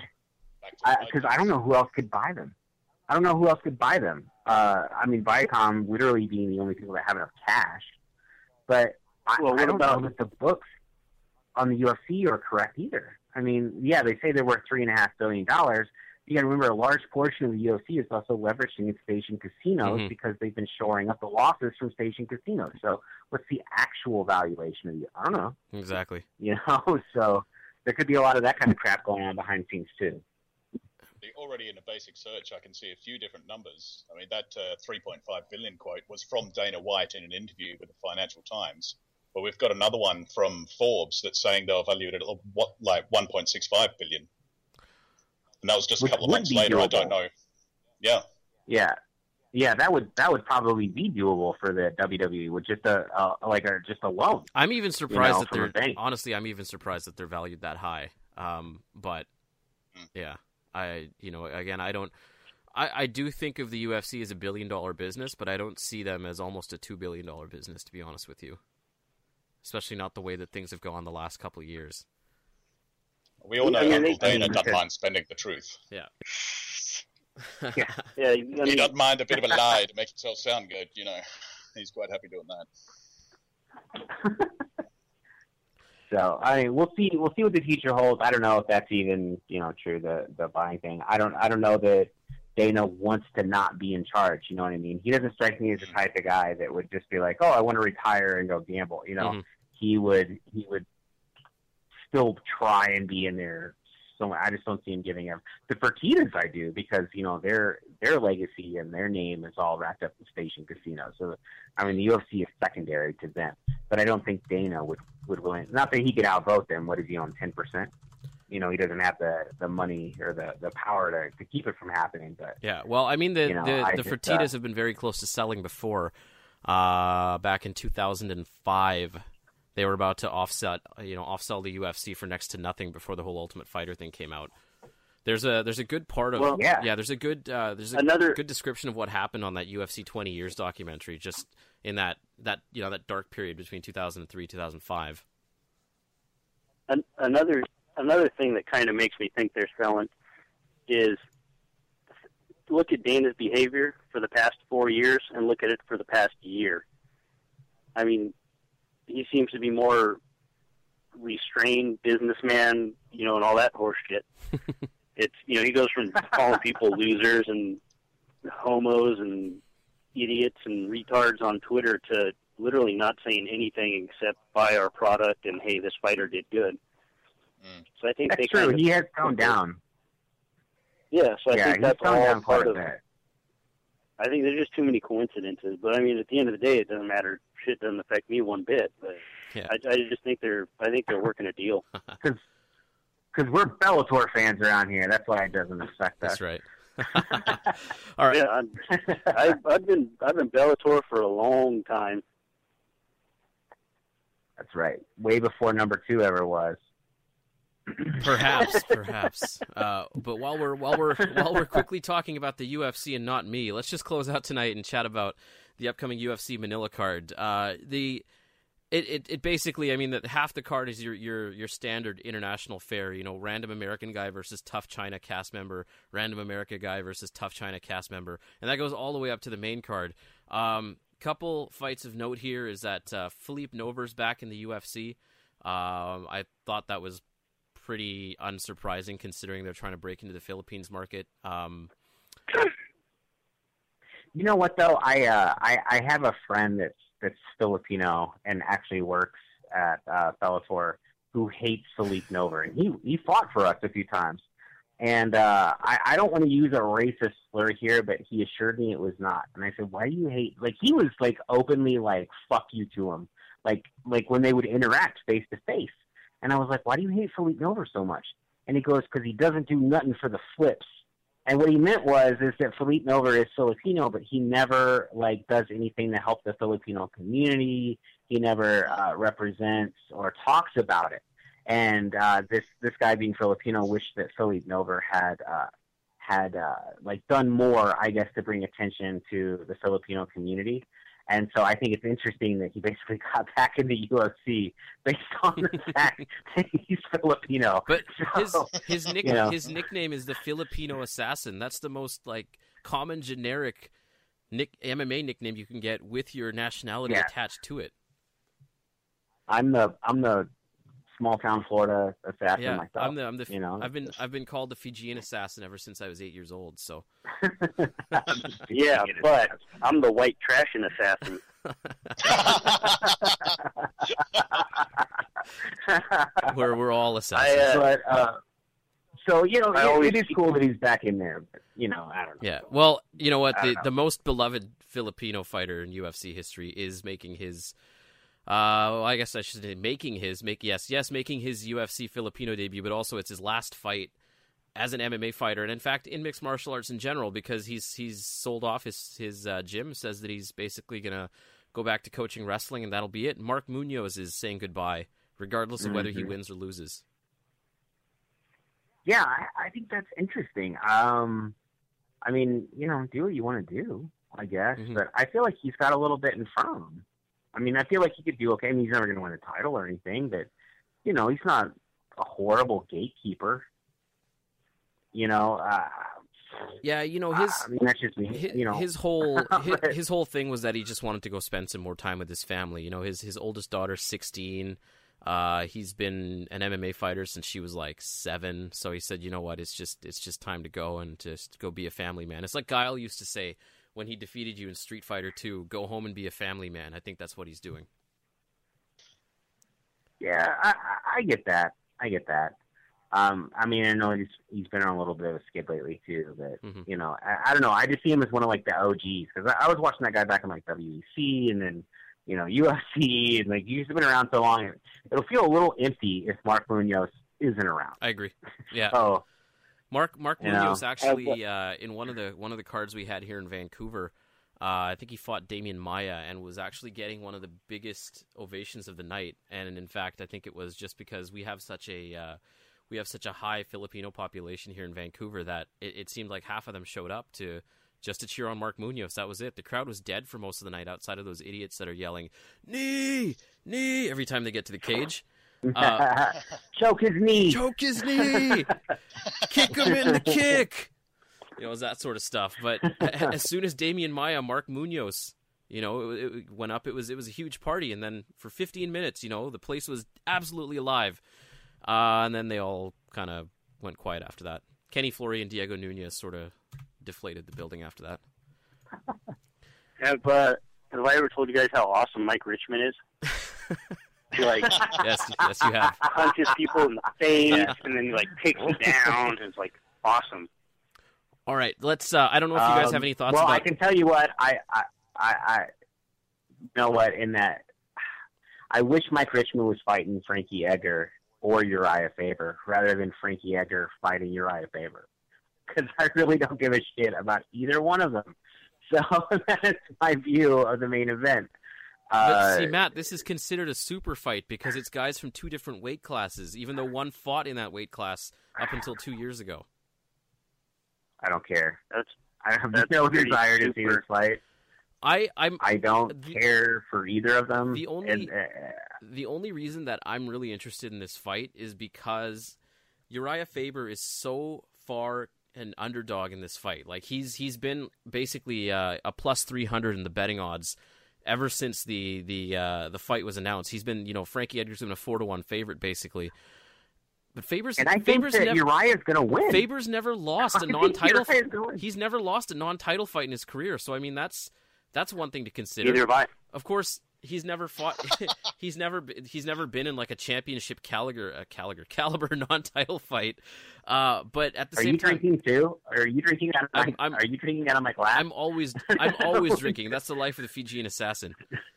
B: because I, I don't know who else could buy them. I don't know who else could buy them. Uh, I mean, Viacom literally being the only people that have enough cash, but. I,
C: well,
B: I don't
C: about,
B: know that the books on the U F C are correct either. I mean, yeah, they say they're worth three and a half billion dollars. You got to remember, a large portion of the U F C is also leveraging its station casinos mm-hmm. because they've been shoring up the losses from station casinos. So, what's the actual valuation of the? I don't know.
A: Exactly.
B: You know, so there could be a lot of that kind of crap going on behind the scenes too.
D: Already in a basic search, I can see a few different numbers. I mean, that uh, three point five billion quote was from Dana White in an interview with the Financial Times. But we've got another one from Forbes that's saying they'll value it at what, like one point six five billion. And that was just a
B: Which
D: couple of months later.
B: Doable.
D: I don't know. Yeah.
B: Yeah. Yeah, that would that would probably be doable for the W W E with just a uh, like a just a loan.
A: I'm even surprised
B: you know,
A: that they're honestly. I'm even surprised that they're valued that high. Um, but mm. yeah, I you know again I don't. I, I do think of the U F C as a billion dollar business, but I don't see them as almost a two billion dollar business. To be honest with you. Especially not the way that things have gone the last couple of years.
D: We all know
C: I mean,
D: Uncle
C: they,
D: Dana
C: I mean,
D: doesn't mind spending the truth.
A: Yeah.
B: yeah.
C: yeah I
D: mean, he doesn't mind a bit of a lie to make himself sound good, you know. He's quite happy doing that.
B: So, I mean, we'll see we'll see what the future holds. I don't know if that's even, you know, true, the, the buying thing. I don't I don't know that Dana wants to not be in charge. You know what I mean? He doesn't strike me as the type of guy that would just be like, "Oh, I want to retire and go gamble." You know,
A: Mm-hmm.
B: he would he would still try and be in there. So I just don't see him giving him the Fertittas. I do because you know their their legacy and their name is all wrapped up in Station Casino. So I mean, the U F C is secondary to them. But I don't think Dana would would willing. Not that he could outvote them. What is he on ten percent? You know, he doesn't have the, the money or the, the power to, to keep it from happening. But
A: yeah, well, I mean, the
B: you know,
A: the,
B: I
A: the
B: just,
A: Fertittas
B: uh,
A: have been very close to selling before. Uh, back in two thousand five, they were about to offset, you know, offsell the U F C for next to nothing before the whole Ultimate Fighter thing came out. There's a there's a good part of
C: Well,
A: yeah.
B: yeah.
A: there's a good uh, there's a
C: Another-
A: good description of what happened on that U F C twenty years documentary, just in that that you know that dark period between two thousand three two thousand five.
C: An- another another thing that kind of makes me think they're selling is look at Dana's behavior for the past four years and look at it for the past year. I mean, he seems to be more restrained businessman, you know, and all that horse shit. It's, you know, he goes from calling people losers and homos and idiots and retards on Twitter to literally not saying anything except buy our product and, hey, this fighter did good.
D: Mm.
C: So I think
B: that's
C: they
B: true.
C: kind of,
B: He has toned down.
C: Yeah, so I
B: yeah,
C: think
B: he's
C: that's
B: toned
C: all
B: down quite
C: part
B: a
C: of.
B: bit.
C: I think there's just too many coincidences. But I mean, at the end of the day, it doesn't matter. Shit doesn't affect me one bit. But
A: Yeah.
C: I, I just think they're. I think they're working a deal.
B: Because we're Bellator fans around here. That's why it doesn't affect us.
A: That's right. All right.
C: Yeah, I'm, I've, I've been I've been Bellator for a long time.
B: That's right. Way before number two ever was.
A: Perhaps, perhaps. Uh, but while we're while we're while we're quickly talking about the U F C and not me, let's just close out tonight and chat about the upcoming U F C Manila card. Uh, the it, it it basically, I mean, that half the card is your your your standard international fare. You know, random American guy versus tough China cast member, random American guy versus tough China cast member, and that goes all the way up to the main card. Um, couple fights of note here is that uh, Philippe Nover's back in the U F C. Um, I thought that was pretty unsurprising considering they're trying to break into the Philippines market. Um,
B: You know what though? I uh, I I have a friend that's that's Filipino and actually works at uh, Bellator who hates Philippe Nover, and he he fought for us a few times. And uh, I I don't want to use a racist slur here, but he assured me it was not. And I said, why do you hate? Like he was like openly like fuck you to him, like like when they would interact face to face. And I was like, why do you hate Philippe Nover so much? And he goes, because he doesn't do nothing for the flips. And what he meant was is that Philippe Nover is Filipino, but he never like does anything to help the Filipino community. He never uh, represents or talks about it. And uh, this this guy being Filipino wished that Philippe Nover had uh, had uh, like done more, I guess, to bring attention to the Filipino community. And so I think it's interesting that he basically got back in the U F C based on the fact that he's Filipino.
A: but his
B: So,
A: his nick
B: you know.
A: his nickname is the Filipino Assassin. That's the most like common generic nick M M A nickname you can get with your nationality
B: Yeah.
A: attached to it.
B: I'm the I'm the small town Florida assassin
A: Yeah,
B: myself.
A: I'm the I'm the
B: you know,
A: I've been I've been called the Fijian Assassin ever since I was eight years old. So
C: Yeah, but I'm the white trashing assassin.
A: we're we're all
C: I,
A: assassins.
C: uh,
B: but uh, so you know,
C: I
B: it,
C: always
B: it is
C: keep-
B: cool that he's back in there. But you know, I don't know.
A: Yeah. Well, you know what?
B: I
A: The
B: don't know.
A: the most beloved Filipino fighter in U F C history is making his. Uh, well, I guess I should say making his make yes yes making his U F C Filipino debut, but also it's his last fight as an M M A fighter, and in fact in mixed martial arts in general, because he's he's sold off his his uh, gym, says that he's basically gonna go back to coaching wrestling, and that'll be it. Mark Munoz is saying goodbye, regardless of whether he
B: Mhm.
A: wins or loses.
B: Yeah, I, I think that's interesting. Um, I mean, you know, do what you want to do, I guess.
A: Mhm.
B: But I feel like he's got a little bit in front of him. I mean, I feel like he could do okay. I mean, he's never going to win a title or anything, but you know, he's not a horrible gatekeeper. You know, uh,
A: Yeah, you know his.
B: I mean, that's just me.
A: His,
B: You know,
A: his whole his,
B: But-
A: his whole thing was that he just wanted to go spend some more time with his family. You know, his his oldest daughter's sixteen. Uh, he's been an M M A fighter since she was like seven. So he said, you know what, it's just it's just time to go and just go be a family man. It's like Guile used to say when he defeated you in Street Fighter two, go home and be a family man. I think that's what he's doing.
B: Yeah, I, I I get that. I get that. Um, I mean, I know he's he's been on a little bit of a skid lately too, but
A: Mhm.
B: you know, I, I don't know. I just see him as one of like the O Gs because I, I was watching that guy back in like W E C and then you know U F C and like he's been around so long. It'll feel a little empty if Mark Munoz isn't around.
A: I agree. Yeah.
B: So
A: Mark Mark
B: You
A: Munoz
B: know.
A: actually uh, in one of the one of the cards we had here in Vancouver, uh, I think he fought Damian Maia and was actually getting one of the biggest ovations of the night. And in fact, I think it was just because we have such a uh, we have such a high Filipino population here in Vancouver that it, it seemed like half of them showed up to just to cheer on Mark Munoz. That was it. The crowd was dead for most of the night outside of those idiots that are yelling knee knee every time they get to the cage. Uh,
B: choke his knee.
A: Choke his knee, kick him in the kick. You know, it was that sort of stuff. But as soon as Damian Maia, Mark Munoz, you know, it, it went up, it was it was a huge party. And then for fifteen minutes, you know, the place was absolutely alive. Uh, and then they all kind of went quiet after that. Kenny Flory and Diego Nunez sort of deflated the building after that.
C: Have uh, have I ever told you guys how awesome Mike Richmond is? He like
A: Yes, yes, you have.
C: punches people in the face and then like takes them down. And it's like awesome.
A: All right, let's. Uh, I don't know if you guys
B: Um,
A: have any thoughts
B: well,
A: about.
B: I can tell you what I, I, I, I, you know what? In that, I wish Mike Richmond was fighting Frankie Edgar or Uriah Faber rather than Frankie Edgar fighting Uriah Faber, because I really don't give a shit about either one of them. So that's my view of the main event.
A: But
B: Uh,
A: see, Matt, this is considered a super fight because it's guys from two different weight classes, even though one fought in that weight class up until two years ago.
B: I don't care.
C: That's
B: I have
C: That's
B: no
C: pretty
B: desire to see
C: super.
B: this fight.
A: I, I'm
B: I don't
A: The-
B: care for either of them.
A: the only-
B: And, uh,
A: the only reason that I'm really interested in this fight is because Uriah Faber is so far an underdog in this fight. Like he's he's been basically uh, a plus three hundred in the betting odds ever since the the uh, the fight was announced. He's been, you know, Frankie Edgar's been a four to one favorite basically. But Faber's
B: and I think
A: Faber's
B: that
A: never
B: Uriah's going to win.
A: Faber's never lost
B: I
A: a
B: think
A: non-title.
B: Uriah's gonna win.
A: He's never lost a non-title fight in his career. So I mean, that's that's one thing to consider.
C: neither have I.
A: Of course, he's never fought. he's never be- he's never been in like a championship caliber a caliber caliber non-title fight. Uh, but at the
B: Are
A: same
B: you
A: time,
B: drinking too? Are you drinking out of my?
A: I'm- I'm-
B: are you drinking out of my glass?
A: I'm always I'm always drinking. That's the life of the Fijian assassin.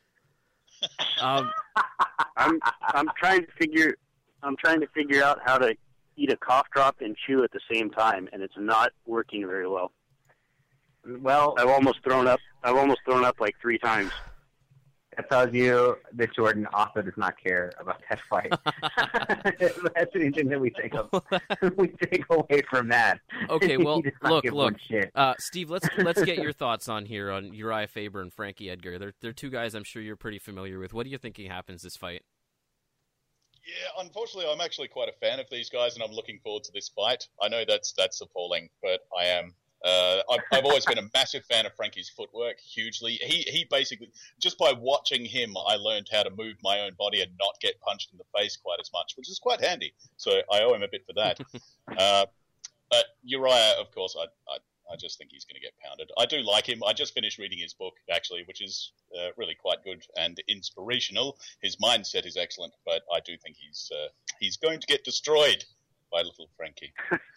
A: Um,
C: I'm I'm trying to figure I'm trying to figure out how to eat a cough drop and chew at the same time, and it's not working very well.
B: Well,
C: I've almost thrown up. I've almost thrown up like three times.
B: that tells you that Jordan also does not care about that fight. That's anything that we take of, we take away from that.
A: Okay, well,
B: He does not
A: look,
B: give
A: look.
B: one shit.
A: uh, Steve, let's let's get your thoughts on here on Uriah Faber and Frankie Edgar. They're they're two guys I'm sure you're pretty familiar with. What do you think happens this fight?
D: Yeah, unfortunately, I'm actually quite a fan of these guys, and I'm looking forward to this fight. I know that's that's appalling, but I am. Uh, I've, I've always been a massive fan of Frankie's footwork, hugely. He he basically, just by watching him, I learned how to move my own body and not get punched in the face quite as much, which is quite handy. So I owe him a bit for that. uh, but Uriah, of course, I, I I just think he's going to get pounded. I do like him. I just finished reading his book, actually, which is uh, really quite good and inspirational. His mindset is excellent, but I do think he's uh, he's going to get destroyed by little Frankie.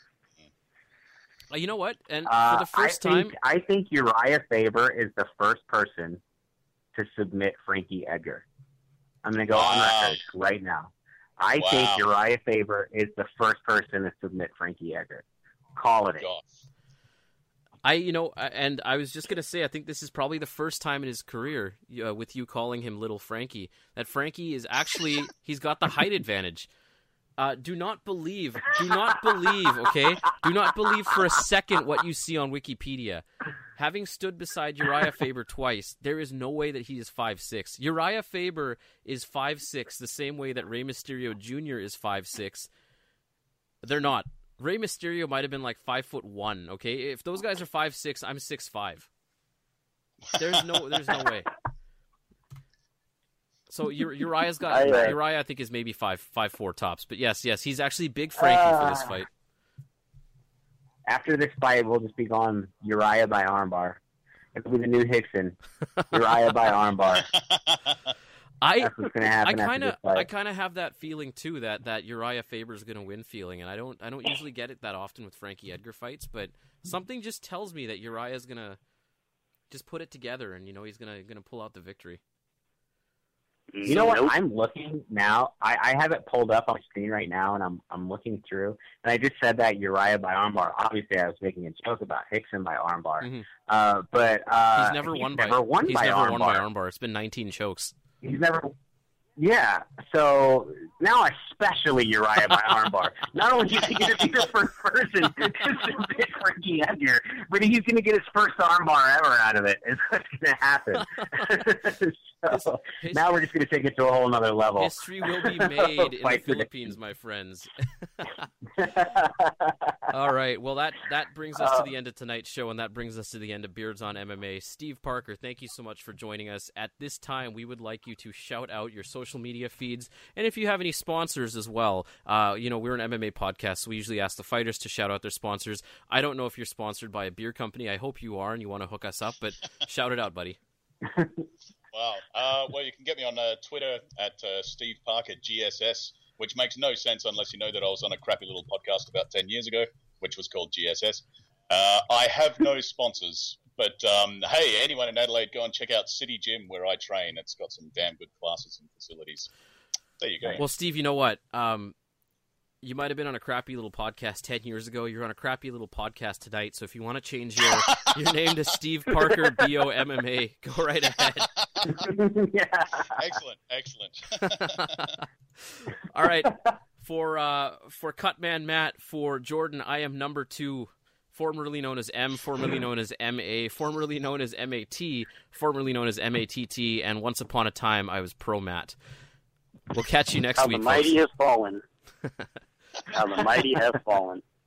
A: Uh, you know what? And
B: Uh,
A: for the first
B: I think,
A: time,
B: I think Uriah Faber is the first person to submit Frankie Edgar. I'm going to go on
D: Wow.
B: record right now. I
D: Wow.
B: think Uriah Faber is the first person to submit Frankie Edgar. Call it it.
D: God.
A: I, you know, I- and I was just going to say, I think this is probably the first time in his career, uh, with you calling him Little Frankie, that Frankie is actually, he's got the height advantage. Uh, do not believe, do not believe, okay? Do not believe for a second what you see on Wikipedia. Having stood beside Uriah Faber twice, there is no way that he is five six. Uriah Faber is five six, the same way that Rey Mysterio Junior is five six. They're not. Rey Mysterio might have been like five foot one. Okay, if those guys are five six, I'm six five. There's no, there's no way. So Uriah's got
C: I, uh,
A: Uriah. I think is maybe five five four tops. But yes, yes, he's actually big Frankie uh, for this fight.
B: After this fight, we'll just be going Uriah by armbar. It'll be the new Hickson. Uriah by armbar.
A: I
B: That's what's gonna happen
A: I kind of
B: I
A: kind of have that feeling too that, that Uriah Faber's going to win feeling, and I don't I don't usually get it that often with Frankie Edgar fights, but something just tells me that Uriah's going to just put it together, and you know he's going to going to pull out the victory.
B: You know what? I'm looking now. I, I have it pulled up on the screen right now, and I'm I'm looking through. And I just said that Uriah by armbar. Obviously, I was making a joke about Hickson by armbar.
A: Mm-hmm.
B: Uh, but uh,
A: he's never
B: he's
A: won
B: never
A: by
B: won
A: he's
B: by
A: never
B: armbar.
A: won by armbar. It's been nineteen chokes.
B: He's never. Yeah. So now, especially Uriah by armbar. Not only is he going to be the first person to submit Frankie Edgar, but he's going to get his first armbar ever out of it. Is what's going to happen. So his, now we're just going to take it to a whole nother level.
A: History will be made in the Philippines, my friends. All right. Well, that, that brings us to the end of tonight's show, and that brings us to the end of Beards on M M A. Steve Parker, thank you so much for joining us. At this time, we would like you to shout out your social media feeds, and if you have any sponsors as well. Uh, you know, we're an M M A podcast, so we usually ask the fighters to shout out their sponsors. I don't know if you're sponsored by a beer company. I hope you are, and you want to hook us up, but shout it out, buddy.
D: Wow. Uh, well, you can get me on uh, Twitter at uh, Steve Parker G S S, which makes no sense unless you know that I was on a crappy little podcast about ten years ago, which was called G S S. Uh, I have no sponsors, but um, hey, anyone in Adelaide, go and check out City Gym where I train. It's got some damn good classes and facilities. There you go.
A: Well, Steve, you know what? Um, you might have been on a crappy little podcast ten years ago. You're on a crappy little podcast tonight. So if you want to change your your name to Steve Parker B O M M A, go right ahead.
B: Yeah.
D: Excellent, excellent.
A: All right, for uh, for Cutman Matt, for Jordan, I am number two, formerly known as M, formerly known as M A, formerly known as M A T, formerly known as M A T T, and once upon a time I was Pro Matt. We'll catch you next
C: How
A: week.
C: The mighty
A: folks.
C: have fallen. How the mighty have fallen.